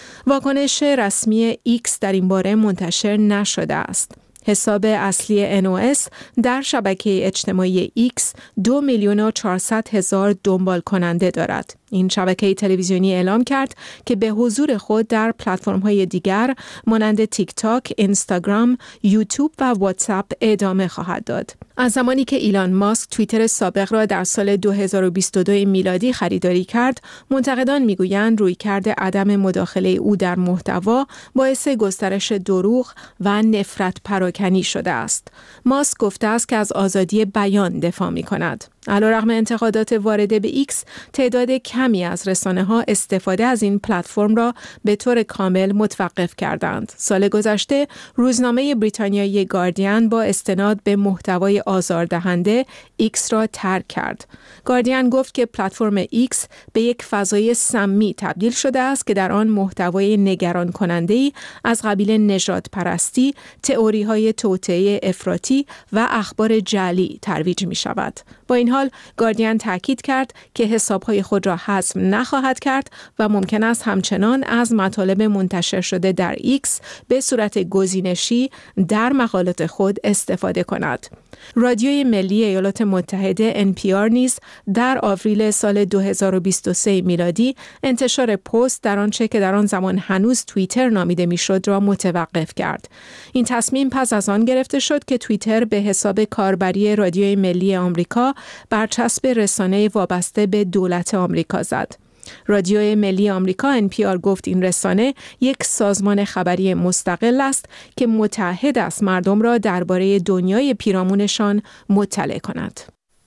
واکنش رسمی ایکس در این باره منتشر نشده است. حساب اصلی ان او اس در شبکه اجتماعی ایکس دو میلیون و چهارصد هزار دنبال کننده دارد. این شبکه تلویزیونی اعلام کرد که به حضور خود در پلتفرم‌های دیگر مانند تیک تاک، اینستاگرام، یوتیوب و واتساپ ادامه خواهد داد. از زمانی که ایلان ماسک توییتر سابق را در سال دو هزار و بیست و دو میلادی خریداری کرد، منتقدان میگویند رویکرد عدم مداخله او در محتوا باعث گسترش دروغ و نفرت پراکنی شده است. ماسک گفته است که از آزادی بیان دفاع می‌کند. علیرغم انتقادات وارده به ایکس، تعداد کمی از رسانه‌ها استفاده از این پلتفرم را به طور کامل متوقف کردند. سال گذشته روزنامه بریتانیایی گاردین با استناد به محتوای آزاردهنده ایکس را ترک کرد. گاردین گفت که پلتفرم ایکس به یک فضای سمی تبدیل شده است که در آن محتوای نگران کننده‌ای از قبیل نژاد پرستی، تئوری‌های توطئه افراطی و اخبار جعلی ترویج می‌شود. با این حال گاردین تاکید کرد که حساب‌های خود را حذف نخواهد کرد و ممکن است همچنان از مطالب منتشر شده در ایکس به صورت گزینشی در مقالات خود استفاده کند. رادیوی ملی ایالات متحده ان پی آر نیز در آوریل سال دو هزار و بیست و سه میلادی انتشار پست در آنچه که در آن زمان هنوز توییتر نامیده میشد را متوقف کرد. این تصمیم پس از آن گرفته شد که توییتر به حساب کاربری رادیوی ملی آمریکا برچسب رسانه وابسته به دولت آمریکا زد. رادیوی ملی آمریکا ان پی آر گفت این رسانه یک سازمان خبری مستقل است که متعهد است مردم را درباره دنیای پیرامونشان مطلع کند.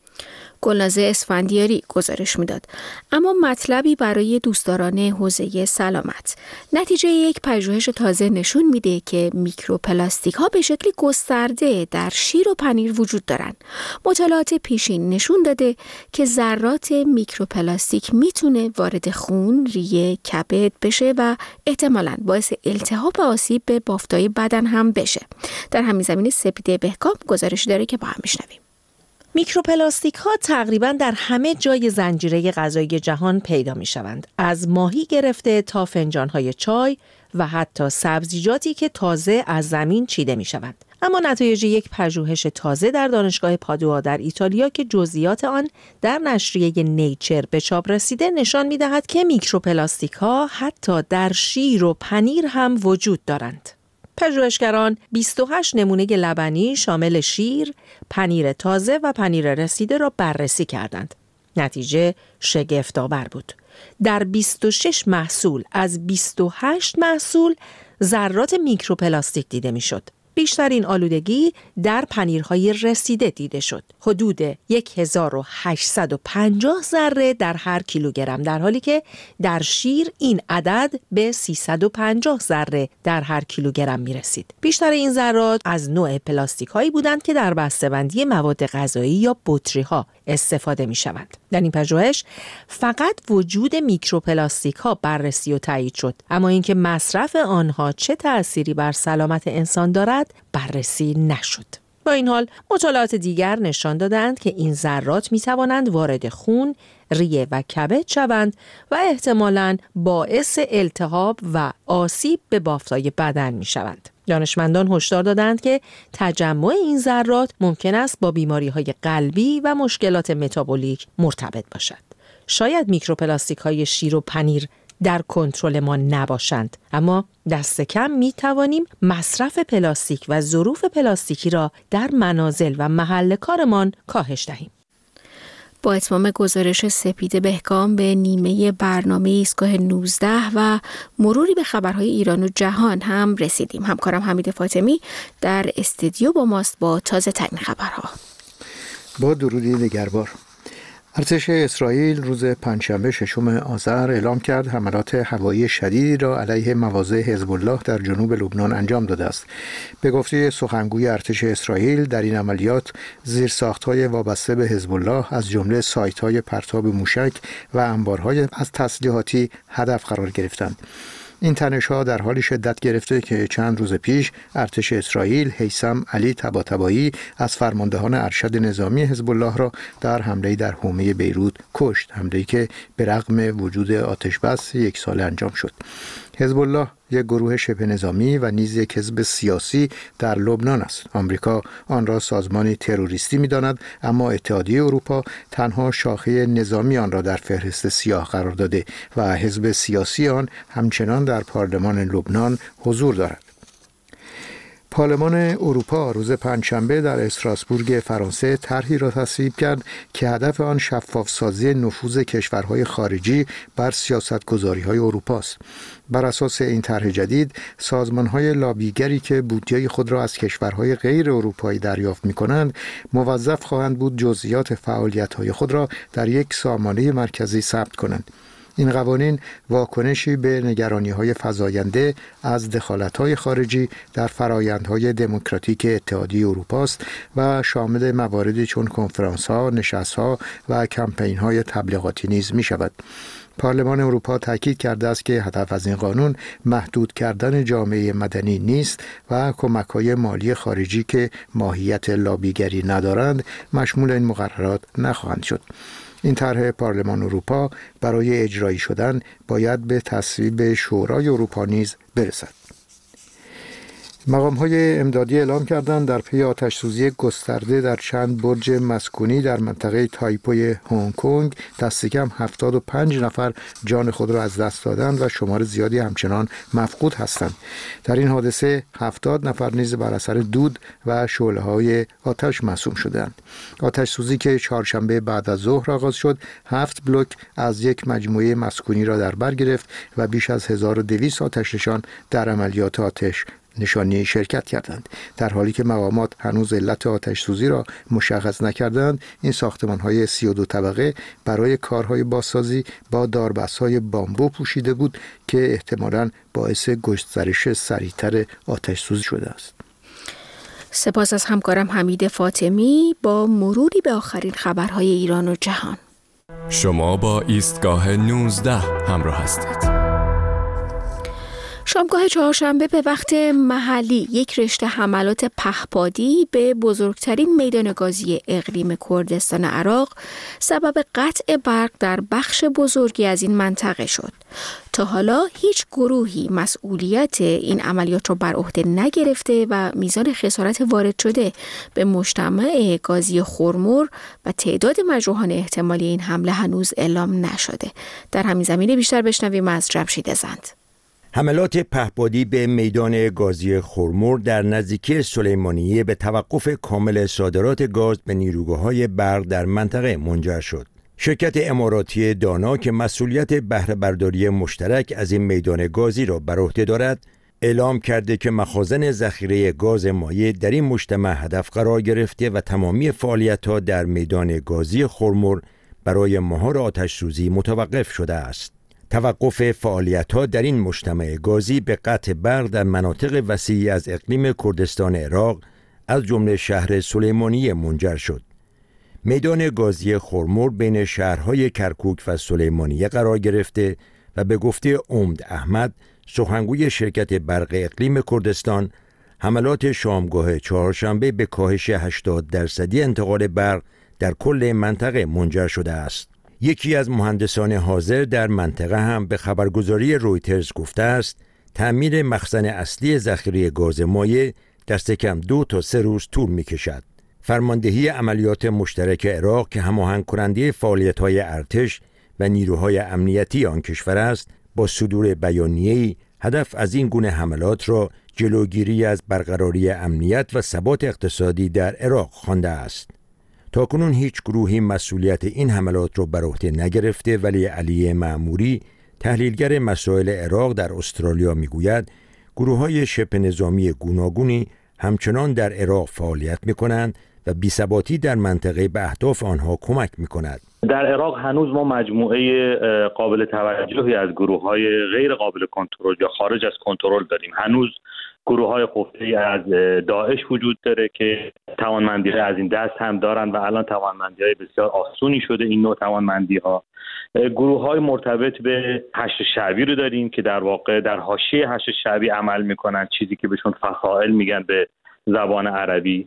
گلنازه اسفندیاری گزارش میداد. اما مطلبی برای دوستداران حوزه سلامت. نتیجه یک پژوهش تازه نشون میده که میکروپلاستیک ها به شکل گسترده در شیر و پنیر وجود دارن. مطالعات پیشین نشون داده که ذرات میکروپلاستیک میتونه وارد خون، ریه، کبد بشه و احتمالاً باعث التهاب و آسیب به بافتای بدن هم بشه. در همین زمینه سپیده بهکام گزارش داره که با هم میشنویم. میکروپلاستیک ها تقریباً در همه جای زنجیره غذایی جهان پیدا می شوند. از ماهی گرفته تا فنجان های چای و حتی سبزیجاتی که تازه از زمین چیده می شوند. اما نتایج یک پژوهش تازه در دانشگاه پادوا در ایتالیا که جزئیات آن در نشریه نیچر به چاپ رسیده نشان می دهد که میکروپلاستیک ها حتی در شیر و پنیر هم وجود دارند. پژوهشگران بیست و هشت نمونه لبنی شامل شیر، پنیر تازه و پنیر رسیده را بررسی کردند. نتیجه شگفت‌آور بود. در بیست و شش محصول از بیست و هشت محصول ذرات میکروپلاستیک دیده میشد. بیشترین آلودگی در پنیرهای رسیده دیده شد. حدود هزار و هشتصد و پنجاه ذره در هر کیلوگرم، در حالی که در شیر این عدد به سیصد و پنجاه ذره در هر کیلوگرم می رسید. بیشتر این ذرات از نوع پلاستیک هایی بودند که در بسته‌بندی مواد غذایی یا بطری ها استفاده می شوند. در این پژوهش فقط وجود میکروپلاستیک ها بررسی و تایید شد، اما اینکه مصرف آنها چه تأثیری بر سلامت انسان دارد بررسی نشد. با این حال مطالعات دیگر نشان دادند که این ذرات می توانند وارد خون، ریه و کبد شوند و احتمالاً باعث التهاب و آسیب به بافت‌های بدن می شوند. دانشمندان هشدار دادند که تجمع این ذرات ممکن است با بیماری‌های قلبی و مشکلات متابولیک مرتبط باشد. شاید میکروپلاستیک‌های شیر و پنیر در کنترل ما نباشند، اما دست کم می توانیم مصرف پلاستیک و ظروف پلاستیکی را در منازل و محل کارمان کاهش دهیم. با اتمام گزارش سپید بهکام به نیمه برنامه ایستگاه نوزده و مروری به خبرهای ایران و جهان هم رسیدیم. همکارم حمید فاطمی در استودیو با ماست با تازه ترین خبرها. با درودی دگربار. ارتش اسرائیل روز پنجشنبه ششم آذر اعلام کرد حملات هوایی شدیدی را علیه مواضع حزب الله در جنوب لبنان انجام داده است. به گفته سخنگوی ارتش اسرائیل، در این عملیات زیرساخت‌های وابسته به حزب الله از جمله سایت‌های پرتاب موشک و انبارهای از تسلیحاتی هدف قرار گرفتند. این تنش‌ها در حالی شدت گرفته که چند روز پیش ارتش اسرائیل هیثم علی طباطبایی از فرماندهان ارشد نظامی حزب الله را در حمله‌ای در حومه بیروت کشت، حمله‌ای که به رغم وجود آتش‌بس یک ساله انجام شد. حزب الله یک گروه شبه نظامی و نیز یک حزب سیاسی در لبنان است. آمریکا آن را سازمانی تروریستی می‌داند، اما اتحادیه اروپا تنها شاخه نظامی آن را در فهرست سیاه قرار داده و حزب سیاسی آن همچنان در پارلمان لبنان حضور دارد. پارلمان اروپا روز پنجشنبه در استراسبورگ فرانسه طرحی را تصویب کرد که هدف آن شفاف‌سازی نفوذ کشورهای خارجی بر سیاست‌گذاری‌های اروپا است. بر اساس این طرح جدید، سازمان‌های لابیگری که بودجه خود را از کشورهای غیر اروپایی دریافت می‌کنند، موظف خواهند بود جزئیات فعالیت‌های خود را در یک سامانه مرکزی ثبت کنند. این قوانین واکنشی به نگرانی‌های فزاینده از دخالت‌های خارجی در فرآیندهای دموکراتیک اتحادیه اروپا است و شامل مواردی چون کنفرانس‌ها، نشست‌ها و کمپین‌های تبلیغاتی نیز می‌شود. پارلمان اروپا تاکید کرده است که هدف از این قانون محدود کردن جامعه مدنی نیست و کمک‌های مالی خارجی که ماهیت لابیگری ندارند مشمول این مقررات نخواهند شد. این طرح پارلمان اروپا برای اجرایی شدن باید به تصویب شورای اروپا نیز برسد. مقام‌های امدادی اعلام کردند در پی آتش‌سوزی گسترده در چند برج مسکونی در منطقه تایپوی هنگ کنگ دست کم هفتاد و پنج نفر جان خود را از دست دادند و شمار زیادی همچنان مفقود هستند. در این حادثه هفتاد نفر نیز بر اثر دود و شعله‌های آتش مصدوم شدند. آتش‌سوزی که چهارشنبه بعد از ظهر آغاز شد، هفت بلوک از یک مجموعه مسکونی را در بر گرفت و بیش از هزار و دویست آتش‌نشان در عملیات آتش نشانی شرکت کردند. در حالی که مقامات هنوز علت آتش سوزی را مشخص نکردند، این ساختمان‌های سی و دو طبقه برای کارهای بازسازی با داربست‌های بامبو پوشیده بود که احتمالاً باعث گسترش سریعتر آتش سوزی شده است. سپاس از همکارم حمید فاطمی با مروری به آخرین خبرهای ایران و جهان. شما با ایستگاه نوزده همراه هستید. شامگاه چهارشنبه به وقت محلی یک رشته حملات پهپادی به بزرگترین میدان گازی اقلیم کردستان عراق سبب قطع برق در بخش بزرگی از این منطقه شد. تا حالا هیچ گروهی مسئولیت این عملیات را بر عهده نگرفته و میزان خسارت وارد شده به مجتمع گازی خرمور و تعداد مجروحان احتمالی این حمله هنوز اعلام نشده. در همین زمینه بیشتر بشنویم از جمشید زند. حملات پهپادی به میدان گازی خرمور در نزدیکی سلیمانیه به توقف کامل صادرات گاز به نیروگاه‌های برق در منطقه منجر شد. شرکت اماراتی دانا که مسئولیت بهره برداری مشترک از این میدان گازی را بر عهده دارد، اعلام کرده که مخازن ذخیره گاز مایع در این مجتمع هدف قرار گرفته و تمامی فعالیت‌ها در میدان گازی خرمور برای مهار آتش‌سوزی متوقف شده است. توقف فعالیت‌ها در این مجتمع گازی به قطع برق در مناطق وسیعی از اقلیم کردستان عراق از جمله شهر سلیمانیه منجر شد. میدان گازی خرمور بین شهرهای کرکوک و سلیمانیه قرار گرفته و به گفته امید احمد، سخنگوی شرکت برق اقلیم کردستان، حملات شامگاه چهارشنبه به کاهش هشتاد درصدی انتقال برق در کل منطقه منجر شده است. یکی از مهندسان حاضر در منطقه هم به خبرگزاری رویترز گفته است تعمیر مخزن اصلی ذخیره گاز مایع دست کم دو تا سه روز طول می کشد. فرماندهی عملیات مشترک عراق که هماهنگ کننده فعالیت‌های ارتش و نیروهای امنیتی آن کشور است، با صدور بیانیه‌ای هدف از این گونه حملات را جلوگیری از برقراری امنیت و ثبات اقتصادی در عراق خوانده است. تاکنون هیچ گروهی مسئولیت این حملات را بر عهده نگرفته، ولی علی معموری، تحلیلگر مسائل عراق در استرالیا میگوید گروه‌های شبه نظامی گوناگونی همچنان در عراق فعالیت می‌کنند و بی‌ثباتی در منطقه به اهداف آنها کمک می‌کند. در عراق هنوز ما مجموعه قابل توجهی از گروه‌های غیر قابل کنترل یا خارج از کنترل داریم. هنوز گروه‌های خفته از داعش وجود داره که توانمندی از این دست هم دارن و الان توانمندی‌های بسیار آسونی شده این نوع توانمندی‌ها. گروه‌های مرتبط به حشد شعبی رو داریم که در واقع در حاشیه حشد شعبی عمل می‌کنن، چیزی که بهشون فصائل میگن به زبان عربی،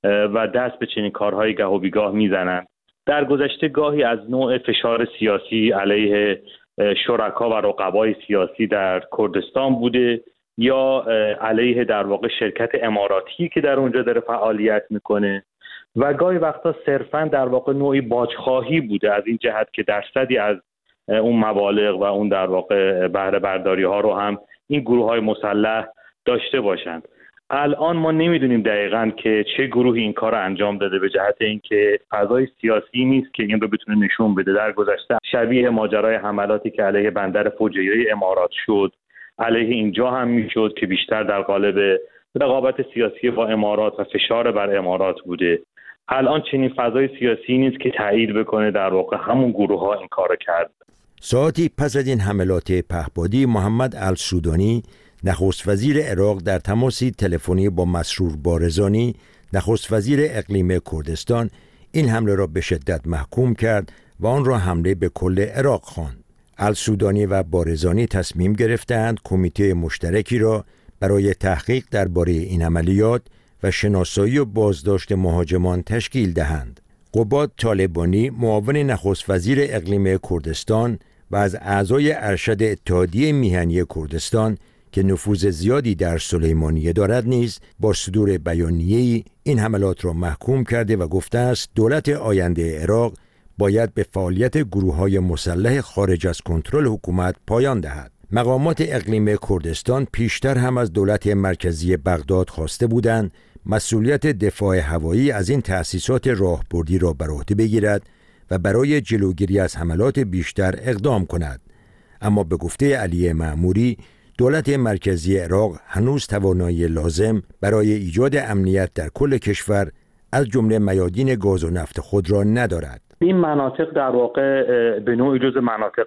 و دست به چنین کارهای گاه و بیگاه میزنن. در گذشته گاهی از نوع فشار سیاسی علیه شرکا و رقبای سیاسی در کردستان بوده یا علیه در واقع شرکت اماراتی که در اونجا داره فعالیت میکنه و گاهی وقتا صرفا در واقع نوعی باجخواهی بوده از این جهت که درصدی از اون مبالغ و اون در واقع بهره برداری ها رو هم این گروه های مسلح داشته باشند. الان ما نمیدونیم دقیقاً که چه گروهی این کار رو انجام داده، به جهت اینکه فضای سیاسی نیست که این رو بتونه نشون بده. در گذشته شبیه ماجرای حملاتی که علیه بندر فوجیه امارات شد، علیه اینجا هم میشد که بیشتر در قالب رقابت سیاسی با امارات و فشار بر امارات بوده. الان چنین فضای سیاسی نیست که تایید بکنه در واقع همون گروه ها این کار کرد. ساعتی پس از این حملات پهپادی، محمد السودانی، نخست وزیر عراق، در تماسی تلفنی با مسرور بارزانی، نخست وزیر اقلیم کردستان، این حمله را به شدت محکوم کرد و آن را حمله به کل عراق خواند. السودانی و بارزانی تصمیم گرفتند کمیته مشترکی را برای تحقیق درباره این عملیات و شناسایی و بازداشت مهاجمان تشکیل دهند. قباد طالبانی، معاون نخست وزیر اقلیم کردستان و از اعضای ارشد اتحادیه میهنی کردستان که نفوذ زیادی در سلیمانیه دارد نیز با صدور بیانیه‌ای این حملات را محکوم کرده و گفته است دولت آینده عراق باید به فعالیت گروه‌های مسلح خارج از کنترل حکومت پایان دهد. مقامات اقلیم کردستان پیشتر هم از دولت مرکزی بغداد خواسته بودند مسئولیت دفاع هوایی از این تأسیسات راهبردی را بر عهده بگیرد و برای جلوگیری از حملات بیشتر اقدام کند. اما به گفته علی معموری، دولت مرکزی عراق هنوز توانایی لازم برای ایجاد امنیت در کل کشور از جمله میادین گاز و نفت خود را ندارد. این مناطق در واقع به نوعی جز مناطق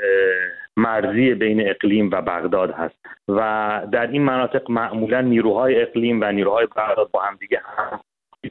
مرزی بین اقلیم و بغداد هست و در این مناطق معمولا نیروهای اقلیم و نیروهای بغداد با هم دیگه هم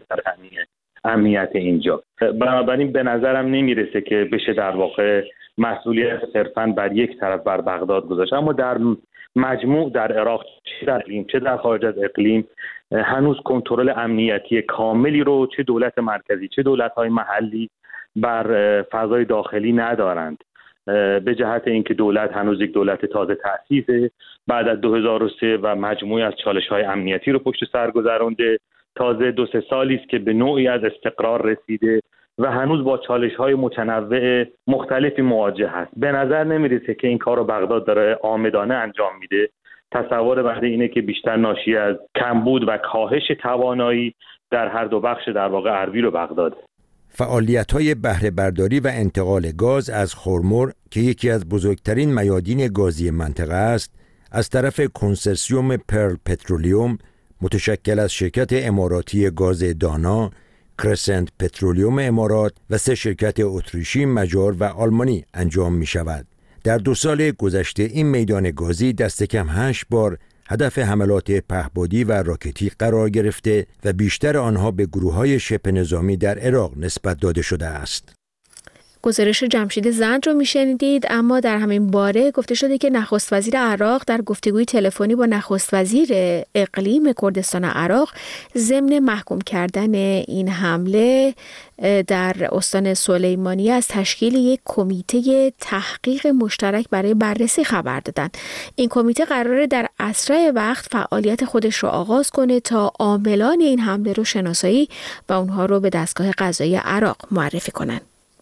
امنیت اینجا. بنابراین به نظرم نمیرسه که بشه در واقع مسئولیت صرفاً بر یک طرف بر بغداد گذاشت. اما در مجموع در عراق چه در اقلیم چه در خارج از اقلیم هنوز کنترل امنیتی کاملی رو چه دولت مرکزی چه دولت‌های محلی بر فضای داخلی ندارند، به جهت اینکه دولت هنوز یک دولت تازه تأسیسه، بعد از دو هزار و سه و مجموعی از چالش‌های امنیتی رو پشت سر گذرونده، تازه دو سه سالی است که به نوعی از استقرار رسیده و هنوز با چالش‌های متنوع مختلفی مواجه هست. به نظر نمی‌رسه که این کار رو بغداد داره عامدانه انجام میده تصور بنده اینه که بیشتر ناشی از کمبود و کاهش توانایی در هر دو بخش در واقع اربیل و بغداد. فعالیت‌های بهره برداری و انتقال گاز از خرمر که یکی از بزرگترین میادین گازی منطقه است، از طرف کنسرسیوم پرل پترولیوم متشکل از شرکت اماراتی گاز دانا، کرسنت پترولیوم امارات و سه شرکت اتریشی، مجار و آلمانی انجام می شود. در دو سال گذشته این میدان گازی دست کم هشت بار هدف حملات پهپادی و راکتی قرار گرفته و بیشتر آنها به گروه‌های شبه نظامی در عراق نسبت داده شده است. گزارش جمشید زند رو میشنیدید. اما در همین باره گفته شده که نخست وزیر عراق در گفتگوی تلفنی با نخست وزیر اقلیم کردستان عراق ضمن محکوم کردن این حمله در استان سلیمانیه از تشکیل یک کمیته تحقیق مشترک برای بررسی خبر دادن. این کمیته قراره در اسرع وقت فعالیت خودش رو آغاز کنه تا عاملان این حمله رو شناسایی و اونها رو به دستگاه قضایی عراق معرفی کنن.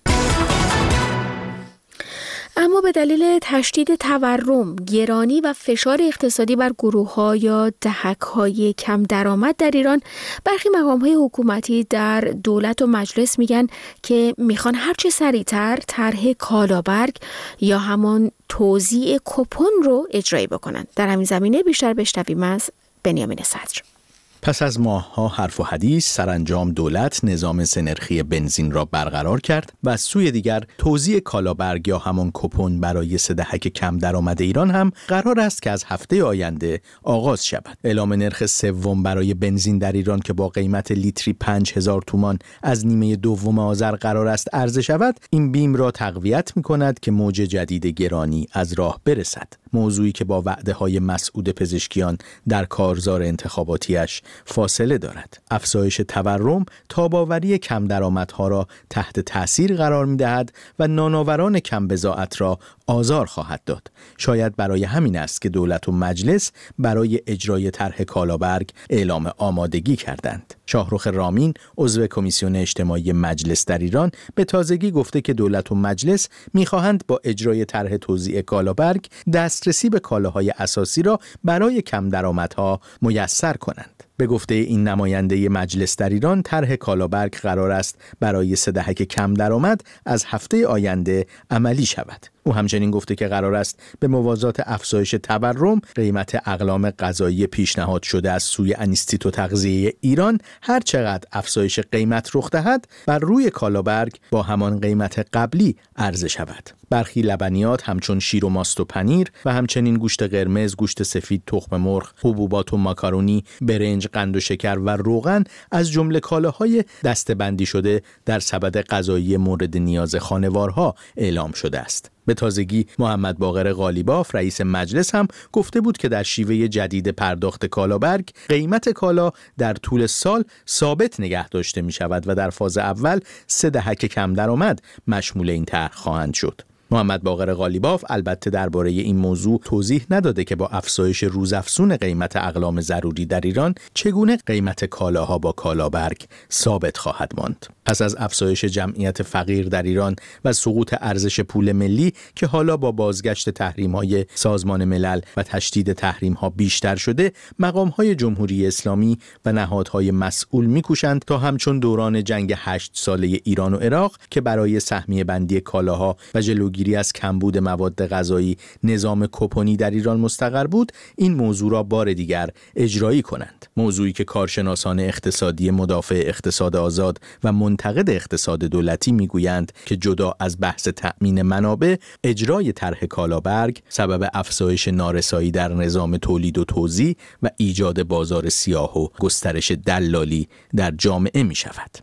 اما به دلیل تشدید تورم، گرانی و فشار اقتصادی بر گروه‌ها یا دهک‌های کم درآمد در ایران، برخی مقام‌های حکومتی در دولت و مجلس میگن که میخوان هرچه سریعتر طرح کالابرگ یا همان توزیع کوپن رو اجرایی بکنن. در همین زمینه بیشتر بشنویم از بنیامین صدر. پس از ماه‌ها حرف و حدیث، سرانجام دولت نظام سه‌نرخی بنزین را برقرار کرد و از سوی دیگر توزیع کالابرگ یا همان کوپن برای سه دهک کم درآمد ایران هم قرار است که از هفته آینده آغاز شود. اعلام نرخ سوم برای بنزین در ایران که با قیمت لیتری پنج هزار تومان از نیمه دوم آذر قرار است عرضه شود، این بیم را تقویت می‌کند که موج جدید گرانی از راه برسد. موضوعی که با وعده‌های مسعود پزشکیان در کارزار انتخاباتیش فاصله دارد. افزایش تورم تاب‌آوری کم درآمدها را تحت تأثیر قرار می‌دهد و نانآوران کم بضاعت را آزار خواهد داد. شاید برای همین است که دولت و مجلس برای اجرای طرح کالابرگ اعلام آمادگی کردند. شاهرخ رامین، عضو کمیسیون اجتماعی مجلس در ایران، به تازگی گفته که دولت و مجلس می‌خواهند با اجرای طرح توزیع کالابرگ دسترسی به کالاهای اساسی را برای کم درآمدها میسر کنند. به گفته این نماینده مجلس در ایران، طرح کالابرگ قرار است برای سه دهک کم درآمد از هفته آینده عملی شود. او همچنین گفته که قرار است به موازات افزایش تورم قیمت اقلام غذایی پیشنهاد شده از سوی انیستیتو تغذیه ایران هر چقدر افزایش قیمت رخ دهد بر روی کالابرگ با همان قیمت قبلی عرضه شود. برخی لبنیات همچون شیر و ماست و پنیر و همچنین گوشت قرمز، گوشت سفید، تخم مرغ، حبوبات و ماکارونی، برنج، قند و شکر و روغن از جمله کالاهای دسته‌بندی شده در سبد غذایی مورد نیاز خانوارها اعلام شده است. به تازگی محمد باقر قالیباف رئیس مجلس هم گفته بود که در شیوه جدید پرداخت کالابرگ قیمت کالا در طول سال ثابت نگه داشته می شود و در فاز اول سه دهک کم درآمد مشمول این طرح خواهند شد. محمد باقر قالیباف البته درباره این موضوع توضیح نداده که با افزایش روزافزون قیمت اقلام ضروری در ایران چگونه قیمت کالاها با کالابرگ ثابت خواهد ماند. پس از افزایش جمعیت فقیر در ایران و سقوط ارزش پول ملی که حالا با بازگشت تحریم‌های سازمان ملل و تشدید تحریم‌ها بیشتر شده، مقام‌های جمهوری اسلامی و نهادهای مسئول می‌کوشند تا همچون دوران جنگ هشت ساله ایران و عراق که برای سهمیه بندی کالاها و جلوگیری از کمبود مواد غذایی نظام کوپنی در ایران مستقر بود، این موضوع را بار دیگر اجرایی کنند. موضوعی که کارشناسان اقتصادی مدافع اقتصاد آزاد و منتقد اقتصاد دولتی میگویند که جدا از بحث تأمین منابع، اجرای طرح کالابرگ سبب افزایش نارسایی در نظام تولید و توزیع و ایجاد بازار سیاه و گسترش دلالی در جامعه می شود.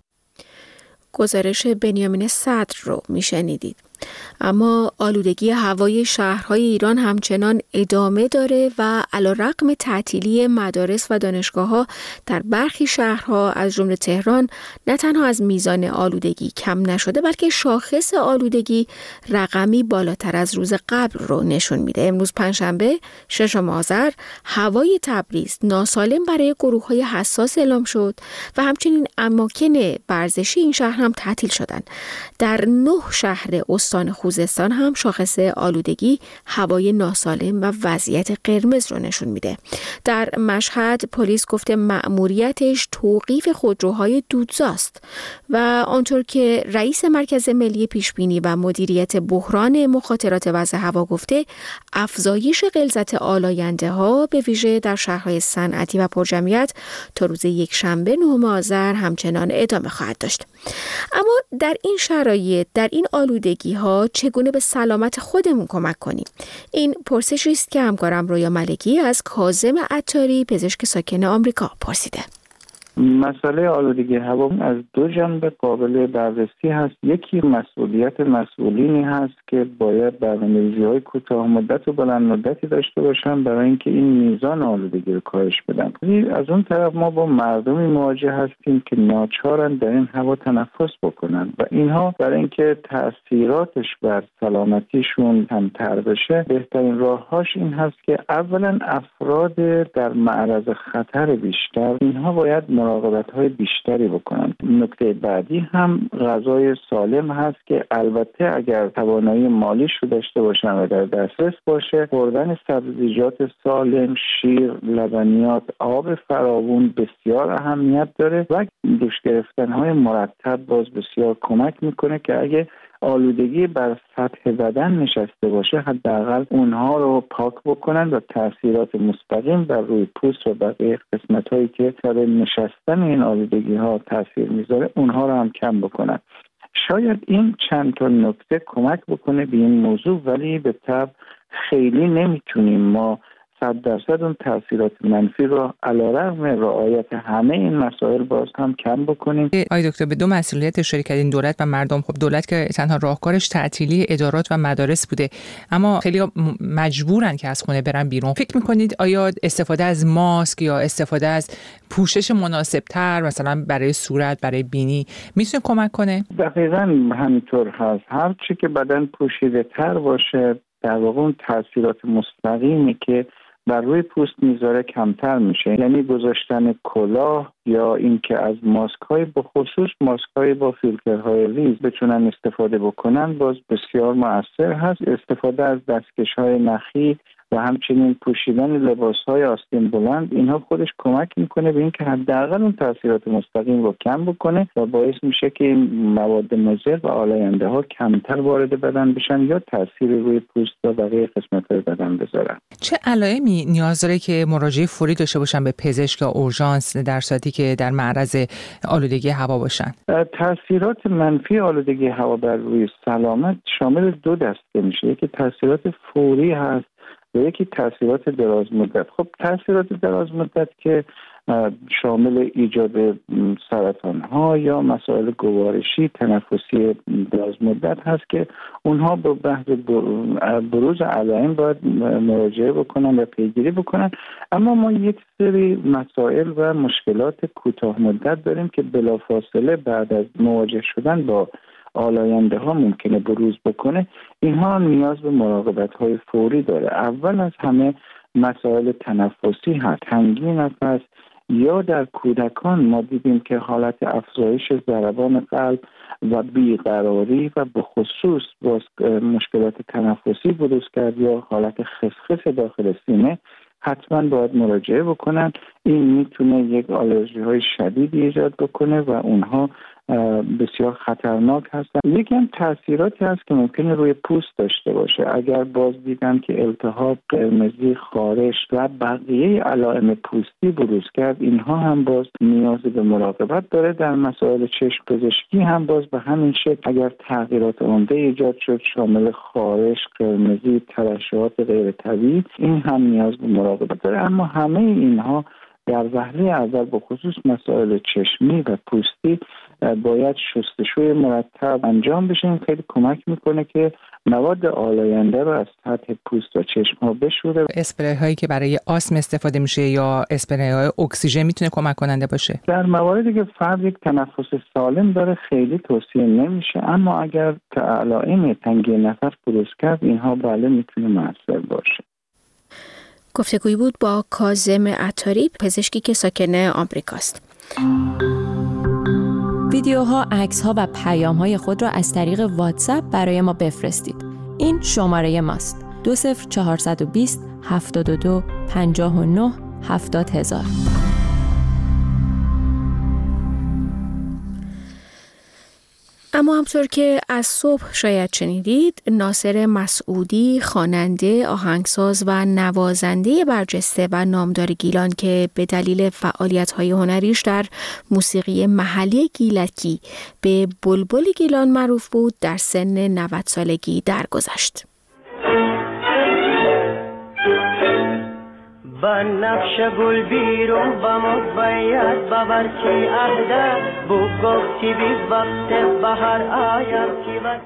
گزارش بنیامین صدر رو می شنیدید. اما آلودگی هوای شهرهای ایران همچنان ادامه داره و علیرغم تعطیلی مدارس و دانشگاه‌ها در برخی شهرها از جمله تهران نه تنها از میزان آلودگی کم نشده بلکه شاخص آلودگی رقمی بالاتر از روز قبل رو نشون میده. امروز پنجشنبه ششم آذر هوای تبریز ناسالم برای گروه‌های حساس اعلام شد و همچنین اماکن ورزشی این شهر هم تعطیل شدند. در نه شهر استان خوزستان هم شاخص آلودگی هوای ناسالم و وضعیت قرمز رو نشون میده. در مشهد پلیس گفته مأموریتش توقیف خودروهای دودزاست و آنطور که رئیس مرکز ملی پیشبینی و مدیریت بحران مخاطرات وضع هوا گفته افزایش غلظت آلاینده ها به ویژه در شهرهای صنعتی و پرجمعیت تا روز یک شنبه نهم آذر همچنان ادامه خواهد داشت. اما در این شرایط، در این آلودگی ها چگونه به سلامت خودمون کمک کنیم؟ این پرسشی است که همکارم رویا ملکی از کاظم عطاری پزشک ساکن آمریکا پرسیده. مسئله آلودگی هوا از دو جنبه قابل بررسی هست. یکی مسئولیت مسئولینی هست که باید برنامه‌ریزی‌های کوتاه مدت و بلند مدتی داشته باشن برای اینکه این میزان آلودگی رو کاهش بدن. از اون طرف ما با مردمی مواجه هستیم که ناچارن در این هوا تنفس بکنن و اینها برای اینکه تأثیراتش بر سلامتیشون کمتر بشه بهترین راههاش این هست که اولا افراد در معرض خطر بیشتر اینها باید مراقبت‌های بیشتری بکنن. نکته بعدی هم غذای سالم هست که البته اگر توانایی مالیش رو داشته باشن و در دسترس باشه، خوردن سبزیجات سالم، شیر، لبنیات، آب فراوون بسیار اهمیت داره و دوش گرفتن‌های مرتب باز بسیار کمک میکنه که اگه آلودگی بر سطح بدن نشسته باشه حداقل اونها رو پاک بکنن و تاثیرات مستقیم بر روی پوست و بقیه قسمت‌هایی که سر نشستن این آلودگی ها تاثیر میذاره اونها رو هم کم بکنن. شاید این چند تا نکته کمک بکنه به این موضوع، ولی به طب خیلی نمیتونیم ما صد درصد اون تاثیرات منفی رو علیرغم رعایت همه این مسائل باز هم کم بکنیم. آقای دکتر به دو مسئولیت اشاره کردین، دولت و مردم. خب دولت که تنها راهکارش تعطیلی ادارات و مدارس بوده، اما خیلی مجبورن که از خونه برن بیرون. فکر میکنید آیا استفاده از ماسک یا استفاده از پوشش مناسبتر مثلا برای صورت، برای بینی میتونه کمک کنه؟ دقیقاً همینطور هست. هر چی که بدن پوشیده تر باشه در واقع اون تاثیرات مستقیمی که بر روی پوست میذاره کمتر میشه. یعنی گذاشتن کلاه یا اینکه از ماسک های به خصوص ماسک های با فیلترهای ریز بتونن استفاده بکنن باز بسیار مؤثر هست. استفاده از دستکش های نخی و همچنین پوشیدن لباس های آستین بلند اینها خودش کمک میکنه به اینکه حداقل اون تاثیرات مستقیم رو کم بکنه و باعث میشه که این مواد مضر و آلاینده ها کمتر وارد بدن بشن یا تاثیری روی پوست و بقیه قسمت های بدن بذارن. چه علائمی نیاز داره که مراجعه فوری داشته باشن به پزشک یا اورژانس در صورتی که در معرض آلودگی هوا باشن؟ تاثیرات منفی آلودگی هوا بر روی سلامت شامل دو دسته میشه. یکی تاثیرات فوری هست و یکی تاثیرات دراز مدت. خب تاثیرات دراز مدت که شامل ایجاد سرطان ها یا مسائل گوارشی تنفسی دراز مدت هست که اونها به بحث بروز علائم باید مراجعه بکنن و پیگیری بکنن. اما ما یک سری مسائل و مشکلات کوتاه مدت داریم که بلافاصله بعد از مواجه شدن با آلاینده ها ممکنه بروز بکنه. اینها نیاز به مراقبت های فوری داره. اول از همه مسائل تنفسی هست. تنگی نفس یا در کودکان ما دیدیم که حالت افزایش ضربان قلب و بیقراری و به خصوص باز مشکلات تنفسی بروز کرد یا حالت خسخس داخل سینه حتما باید مراجعه بکنن. این میتونه یک آلرژی های شدیدی ایجاد بکنه و اونها بسیار خطرناک هستن. یکی هم تاثیراتی هست که ممکنه روی پوست داشته باشه. اگر باز دیدن که التهاب، قرمزی، خارش و بقیه علائم پوستی بروز کرد اینها هم باز نیاز به مراقبت داره. در مسائل چشم پزشکی هم باز به همین شکل اگر تغییرات عمده ایجاد شد شامل خارش، قرمزی، ترشحات غیر طبیعی این هم نیاز به مراقبت داره. اما همه اینها در وهله اول به خصوص مسائل چشمی و پوستی باید شستشوی مرتب انجام بشه. این خیلی کمک میکنه که مواد آلاینده رو از سطح پوست و چشم ها بشوره. اسپری هایی که برای آسم استفاده میشه یا اسپری های اکسیژن میتونه کمک کننده باشه؟ در مواردی که فرد یک تنفس سالم داره خیلی توصیه نمیشه، اما اگر علائم تنگی نفس بروز کرد اینها بله میتونه مؤثر باشه. گفتگویی بود با کاظم عطاری، پزشکی که ساکن آمریکاست. ویدیوها، عکس‌ها و پیام‌های خود را از طریق واتساپ برای ما بفرستید. این شماره ماست: دو صفر چهارصد و بیست هفتاد و دو پنجاه و نه هفتاد هزار. اما همطور که از صبح شاید شنیدید، ناصر مسعودی، خواننده، آهنگساز و نوازنده برجسته و نامدار گیلان که به دلیل فعالیت‌های هنریش در موسیقی محلی گیلکی به بلبل گیلان معروف بود، در سن نود سالگی درگذشت. با نقش گل بیرون با موبایت باور کی عهده بو گفتی بی وقت بهار آیم کی وقت.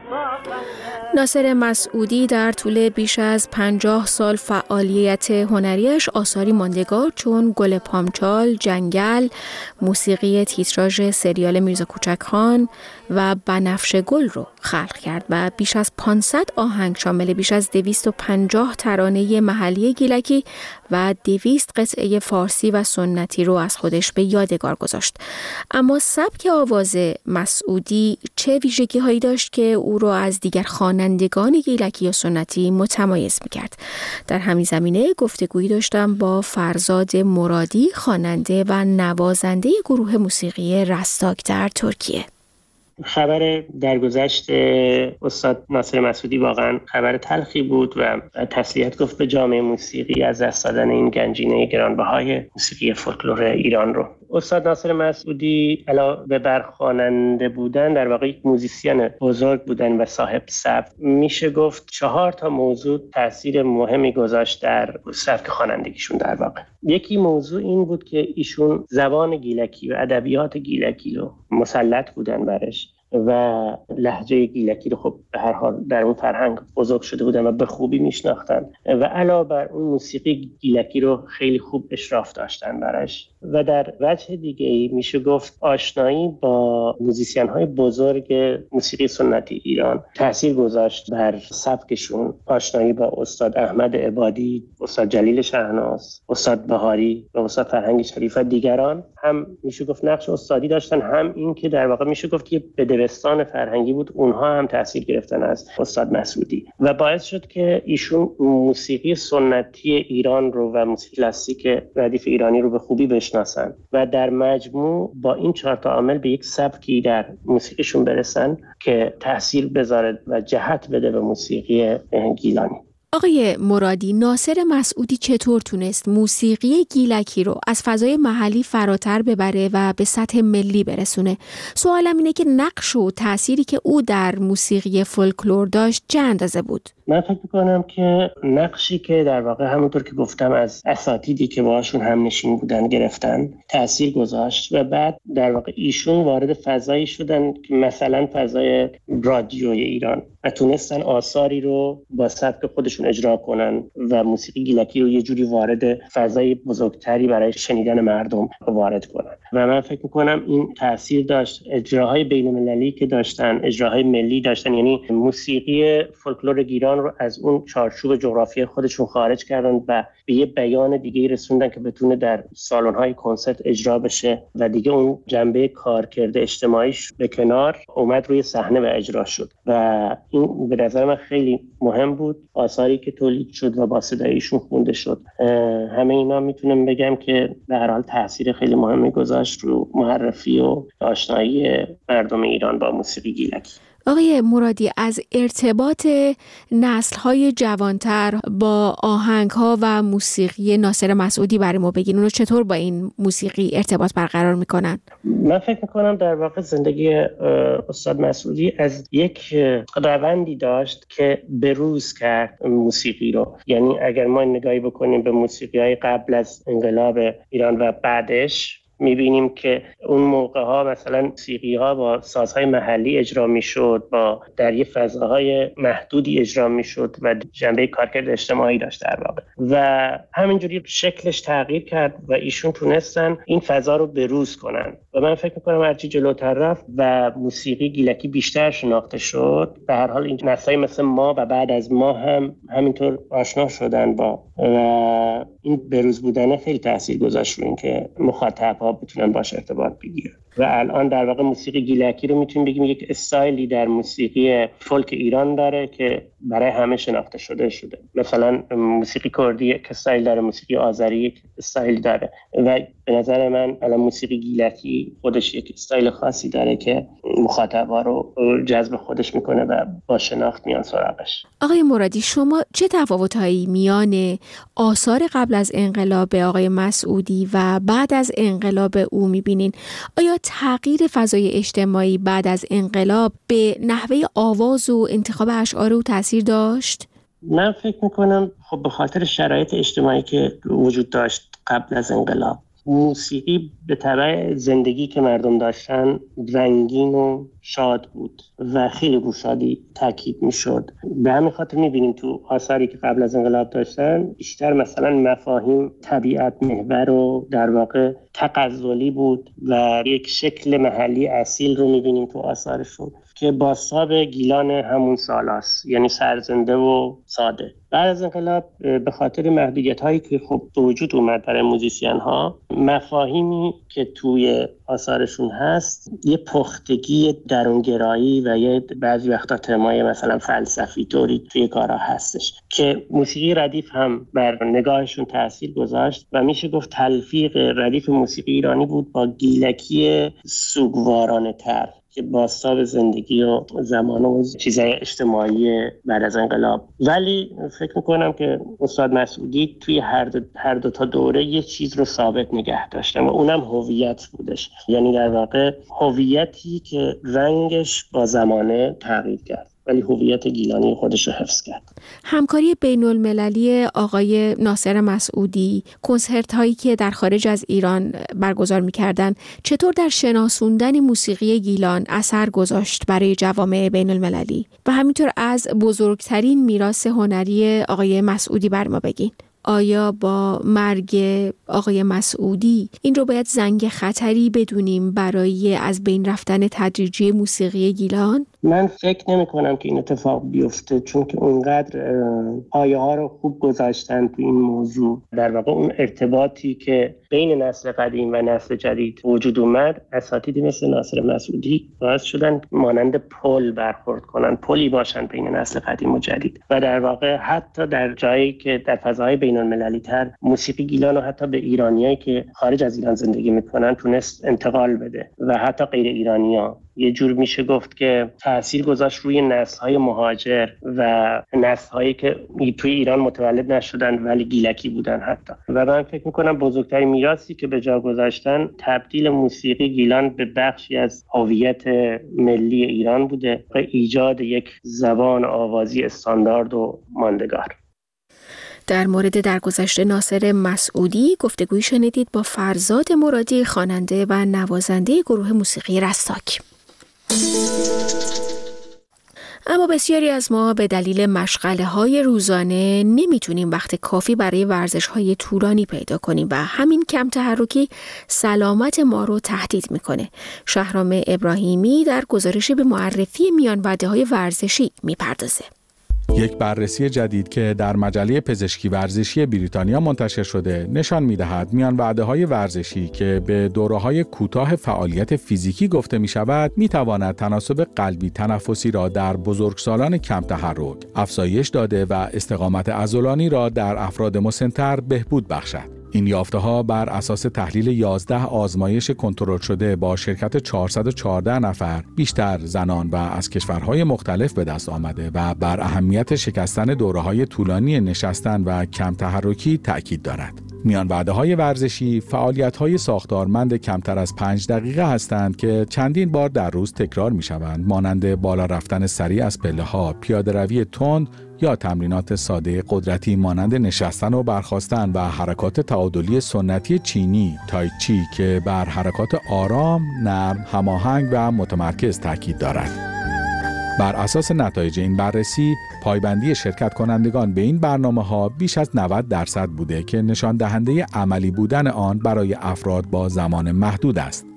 ناصر مسعودی در طول بیش از پنجاه سال فعالیت هنریش آثاری ماندگار چون گل پامچال، جنگل، موسیقی تیتراژ سریال میرزا کوچک خان و بنفشه گل رو خلق کرد و بیش از پانصد آهنگ شامل بیش از دویست و پنجاه ترانه محلی گیلکی و دویست قطعه فارسی و سنتی رو از خودش به یادگار گذاشت. اما سبک آواز مسعودی چه ویژگی هایی داشت که او رو از دیگر خوانندگان گیلکی و سنتی متمایز می‌کرد؟ در همین زمینه گفتگویی داشتم با فرزاد مرادی، خواننده و نوازنده گروه موسیقی رستاک در ترکیه. خبر درگذشت استاد ناصر مسعودی واقعا خبر تلخی بود و تسلیت گفت به جامعه موسیقی از دست دادن این گنجینه گرانبهای موسیقی فولکلور ایران رو. استاد ناصر مسعودی علاوه بر خواننده بودن در واقع یک موزیسین بزرگ بودن و صاحب سبک. میشه گفت چهار تا موضوع تاثیر مهمی گذاشت در سبک خوانندگیشون. در واقع یکی موضوع این بود که ایشون زبان گیلکی و ادبیات گیلکی رو مسلط بودن برش و لهجه گیلکی رو خب به هر حال در اون فرهنگ بزرگ شده بودن و به خوبی میشناختن و علاوه بر اون موسیقی گیلکی رو خیلی خوب اشراف داشتن برش. و در وجه دیگه ای میشه گفت آشنایی با موزیسین های بزرگ موسیقی سنتی ایران تأثیر گذاشت بر سبکشون. آشنایی با استاد احمد عبادی، استاد جلیل شهناز، استاد بهاری و استاد فرهنگ شریف و دیگران هم میشه گفت نقش استادی داشتن، هم این که در واقع میشه گفت که بدبستان فرهنگی بود، اونها هم تأثیر گرفتن از استاد مسعودی و باعث شد که ایشون موسیقی سنتی ایران رو و موسیقی کلاسیک ردیف ایرانی رو به خوبی بشناسن و در مجموع با این چهار تا عامل به یک سبکی در موسیقیشون برسن که تأثیر بذاره و جهت بده به موسیقی گیلانی. آقای مرادی، ناصر مسعودی چطور تونست موسیقی گیلکی رو از فضای محلی فراتر ببره و به سطح ملی برسونه؟ سوالم اینه که نقش و تأثیری که او در موسیقی فولکلور داشت چه اندازه بود؟ من فکر می‌کنم که نقشی که در واقع همونطور که گفتم از اساتیدی که باهاشون هم نشین بودن گرفتن تأثیر گذاشت و بعد در واقع ایشون وارد فضایی شدن که مثلا فضای رادیوی ایران و تونستن آثاری رو با سبک خودشون اجرا کنن و موسیقی گیلکی رو یه جوری وارد فضای بزرگتری برای شنیدن مردم وارد کنن و من فکر می‌کنم این تأثیر داشت. اجراهای بین‌المللی که داشتن، اجراهای ملی داشتن، یعنی موسیقی فولکلور گیلان رو از اون چارچوب جغرافی خودشون خارج کردن و به یه بیان دیگه رسوندن که بتونه در سالن‌های کنسرت اجرا بشه و دیگه اون جنبه کارکرد اجتماعیش به کنار اومد روی صحنه و اجرا شد و این به نظر من خیلی مهم بود. آثاری که تولید شد و با صدایشون خونده شد، همه اینا میتونم بگم که به هر حال تاثیر خیلی مهمی گذاشت رو معرفی و آشنایی مردم ایران با موسیقی گیلکی. آقای مرادی، از ارتباط نسل‌های جوانتر با آهنگ‌ها و موسیقی ناصر مسعودی برای ما بگین. اونو چطور با این موسیقی ارتباط برقرار میکنن؟ من فکر میکنم در واقع زندگی استاد مسعودی از یک روندی داشت که بروز کرد موسیقی رو. یعنی اگر ما نگاهی بکنیم به موسیقی‌های قبل از انقلاب ایران و بعدش، میبینیم که اون موقع ها مثلا موسیقی ها با سازهای محلی اجرا میشد، با در یه فضاهای محدودی اجرا میشد و جنبه کارکرد اجتماعی داشت در واقع و همینجوری شکلش تغییر کرد و ایشون تونستن این فضا رو بروز کنن و من فکر میکنم هرچی جلوتر رفت و موسیقی گیلکی بیشتر شناخته شد، به هر حال این نسل‌های مثل ما و بعد از ما هم همینطور آشنا شدن با و این بروز بودن خیلی تاثیر گذاشت رو این که مخاطب ها بتونن باش ارتباط بگیرن. و الان در واقع موسیقی گیلکی رو میتونیم بگیم یک استایلی در موسیقی فولک ایران داره که برای همه شناخته شده شده. مثلا موسیقی کردی یک استایل داره، موسیقی آذری یک استایل داره و به نظر من الان موسیقی گیلکی خودش یک استایل خاصی داره که مخاطبا رو جذب خودش میکنه و با شناخت میان سراغش. آقای مرادی، شما چه تفاوت‌هایی میان آثار قبل از انقلاب آقای مسعودی و بعد از انقلاب او میبینین؟ آیا تغییر فضای اجتماعی بعد از انقلاب به نحوه آواز و انتخاب اشعار او تاثیر داشت؟ من فکر میکنم خب به خاطر شرایط اجتماعی که وجود داشت قبل از انقلاب، موسیقی به تبع زندگی که مردم داشتن رنگین و شاد بود و خیلی رو شادی تاکید میشد. به همین خاطر میبینیم تو آثاری که قبل از انقلاب داشتن بیشتر مثلا مفاهیم طبیعت محور و در واقع تغزلی بود و یک شکل محلی اصیل رو میبینیم تو آثارشون که بازتاب گیلان همون سالاست، یعنی سرزنده و ساده. بعد از انقلاب به خاطر محدودیت هایی که خب به وجود اومد برای موزیسین ها، مفاهیمی که توی آثارشون هست یه پختگی درونگرایی و یه بعضی وقتا تمای مثلا فلسفی طوری توی کارها هستش که موسیقی ردیف هم بر نگاهشون تأثیر گذاشت و میشه گفت تلفیق ردیف موسیقی ایرانی بود با گیلکی سوگوارانه تر که بازتاب زندگی و زمان و چیزای اجتماعی بعد از انقلاب. ولی فکر میکنم که استاد مسعودی توی هر دو, هر دو تا دوره یه چیز رو ثابت نگه داشتن و اونم هویت بودش، یعنی در واقع هویتی که رنگش با زمانه تغییر کرد ولی هویت گیلانی خودش رو حفظ کرد. همکاری بین المللی آقای ناصر مسعودی، کنسرت هایی که در خارج از ایران برگزار می‌کردن، چطور در شناسوندن موسیقی گیلان اثر گذاشت برای جوامع بین المللی؟ و همینطور از بزرگترین میراث هنری آقای مسعودی بر ما بگین. آیا با مرگ آقای مسعودی این رو باید زنگ خطری بدونیم برای از بین رفتن تدریجی موسیقی گیلان؟ من فکر نمی کنم که این اتفاق بیفته، چون که اونقدر پایه ها رو خوب گذاشتن تو این موضوع. در واقع اون ارتباطی که بین نسل قدیم و نسل جدید وجود اومد، اساتیدی مثل ناصر مسعودی باعث شدن مانند پل برخورد کنن، پلی باشن بین نسل قدیم و جدید و در واقع حتی در جایی که در فضای بین المللی تر موسیقی گیلان رو حتی به ایرانیایی که خارج از ایران زندگی میکنن تونست انتقال بده و حتی غیر ایرانی‌ها. یه جور میشه گفت که تأثیر گذاشت روی نسل‌های مهاجر و نسل‌هایی که توی ایران متولد نشدن ولی گیلکی بودن حتی. و من فکر میکنم بزرگترین میراثی که به جا گذاشتن تبدیل موسیقی گیلان به بخشی از هویت ملی ایران بوده و ایجاد یک زبان آوازی استاندارد و ماندگار. در مورد درگذشت ناصر مسعودی گفتگوی شنیدید با فرزاد مرادی، خواننده و نوازنده گروه موسیقی رستاک. اما بسیاری از ما به دلیل مشغله‌های روزانه نمیتونیم وقت کافی برای ورزش‌های طولانی پیدا کنیم و همین کم تحرکی سلامت ما رو تهدید میکنه. شهرام ابراهیمی در گزارش به معرفی میان وعده‌های ورزشی میپردازه. یک بررسی جدید که در مجله پزشکی ورزشی بریتانیا منتشر شده نشان می‌دهد میان وعده‌های ورزشی که به دوره‌های کوتاه فعالیت فیزیکی گفته می‌شود می‌تواند تناسب قلبی تنفسی را در بزرگسالان کم تحرک افزایش داده و استقامت عضلانی را در افراد مسن‌تر بهبود بخشد. این یافته‌ها بر اساس تحلیل یازده آزمایش کنترل شده با شرکت چهارصد و چهارده نفر بیشتر زنان و از کشورهای مختلف به دست آمده و بر اهمیت شکستن دوره‌های طولانی نشستن و کم تحرکی تأکید دارد. میان وعده‌های ورزشی فعالیت‌های ساختارمند کمتر از پنج دقیقه هستند که چندین بار در روز تکرار می‌شوند، مانند بالا رفتن سریع از پله‌ها، پیاده‌روی تند یا تمرینات ساده قدرتی مانند نشستن و برخاستن و حرکات تعادلی سنتی چینی تای چی که بر حرکات آرام، نرم، هماهنگ و متمرکز تاکید دارد. بر اساس نتایج این بررسی، پایبندی شرکت کنندگان به این برنامه‌ها بیش از نود درصد بوده که نشان دهنده عملی بودن آن برای افراد با زمان محدود است.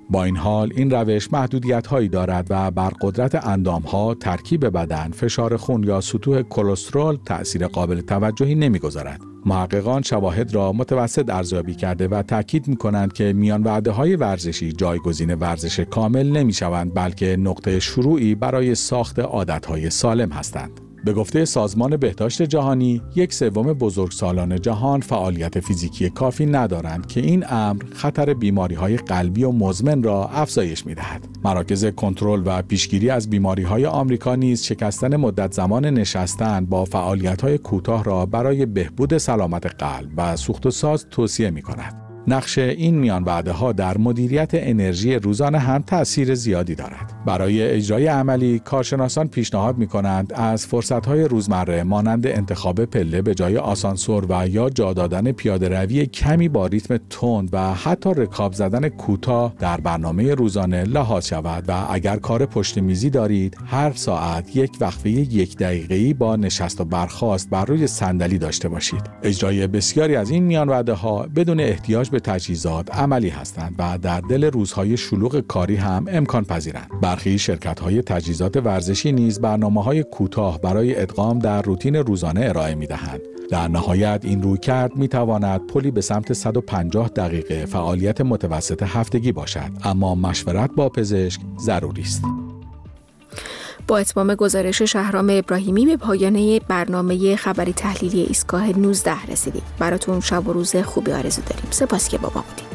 با این حال این روش محدودیت‌هایی دارد و بر قدرت اندام‌ها، ترکیب بدن، فشار خون یا سطوح کلسترول تأثیر قابل توجهی نمی‌گذارد. محققان شواهد را متوسط ارزیابی کرده و تاکید می‌کنند که میان وعده‌های ورزشی جایگزین ورزش کامل نمی‌شوند، بلکه نقطه شروعی برای ساخت عادت‌های سالم هستند. به گفته سازمان بهداشت جهانی، یک سوم بزرگسالان جهان فعالیت فیزیکی کافی ندارند که این امر خطر بیماری‌های قلبی و مزمن را افزایش می‌دهد. مراکز کنترل و پیشگیری از بیماری‌های آمریکا نیز شکستن مدت زمان نشستن با فعالیت‌های کوتاه را برای بهبود سلامت قلب و سوخت و ساز توصیه می‌کند. نقش این میان وعده‌ها در مدیریت انرژی روزانه هم تأثیر زیادی دارد. برای اجرای عملی، کارشناسان پیشنهاد می‌کنند از فرصت‌های روزمره مانند انتخاب پله به جای آسانسور و یا جا دادن پیاده‌روی کمی با ریتم تند و حتی رکاب زدن کوتاه در برنامه روزانه لحاظ شود و اگر کار پشت میزی دارید، هر ساعت یک وقفه یک دقیقه‌ای با نشست و برخاست بر روی صندلی داشته باشید. اجرای بسیاری از این میان وعده‌ها بدون احتیاج به تجهیزات عملی هستند و در دل روزهای شلوغ کاری هم امکان پذیرند. برخی شرکت‌های تجهیزات ورزشی نیز برنامه‌های کوتاه برای ادغام در روتین روزانه ارائه می‌دهند. در نهایت این رویکرد می‌تواند پلی به سمت صد و پنجاه دقیقه فعالیت متوسط هفتگی باشد، اما مشورت با پزشک ضروری است. با اتمام گزارش شهرام ابراهیمی به پایان برنامه خبری تحلیلی ایستگاه نوزده رسیدیم. براتون شب و روز خوبی آرزو داریم. سپاس که با ما بودید.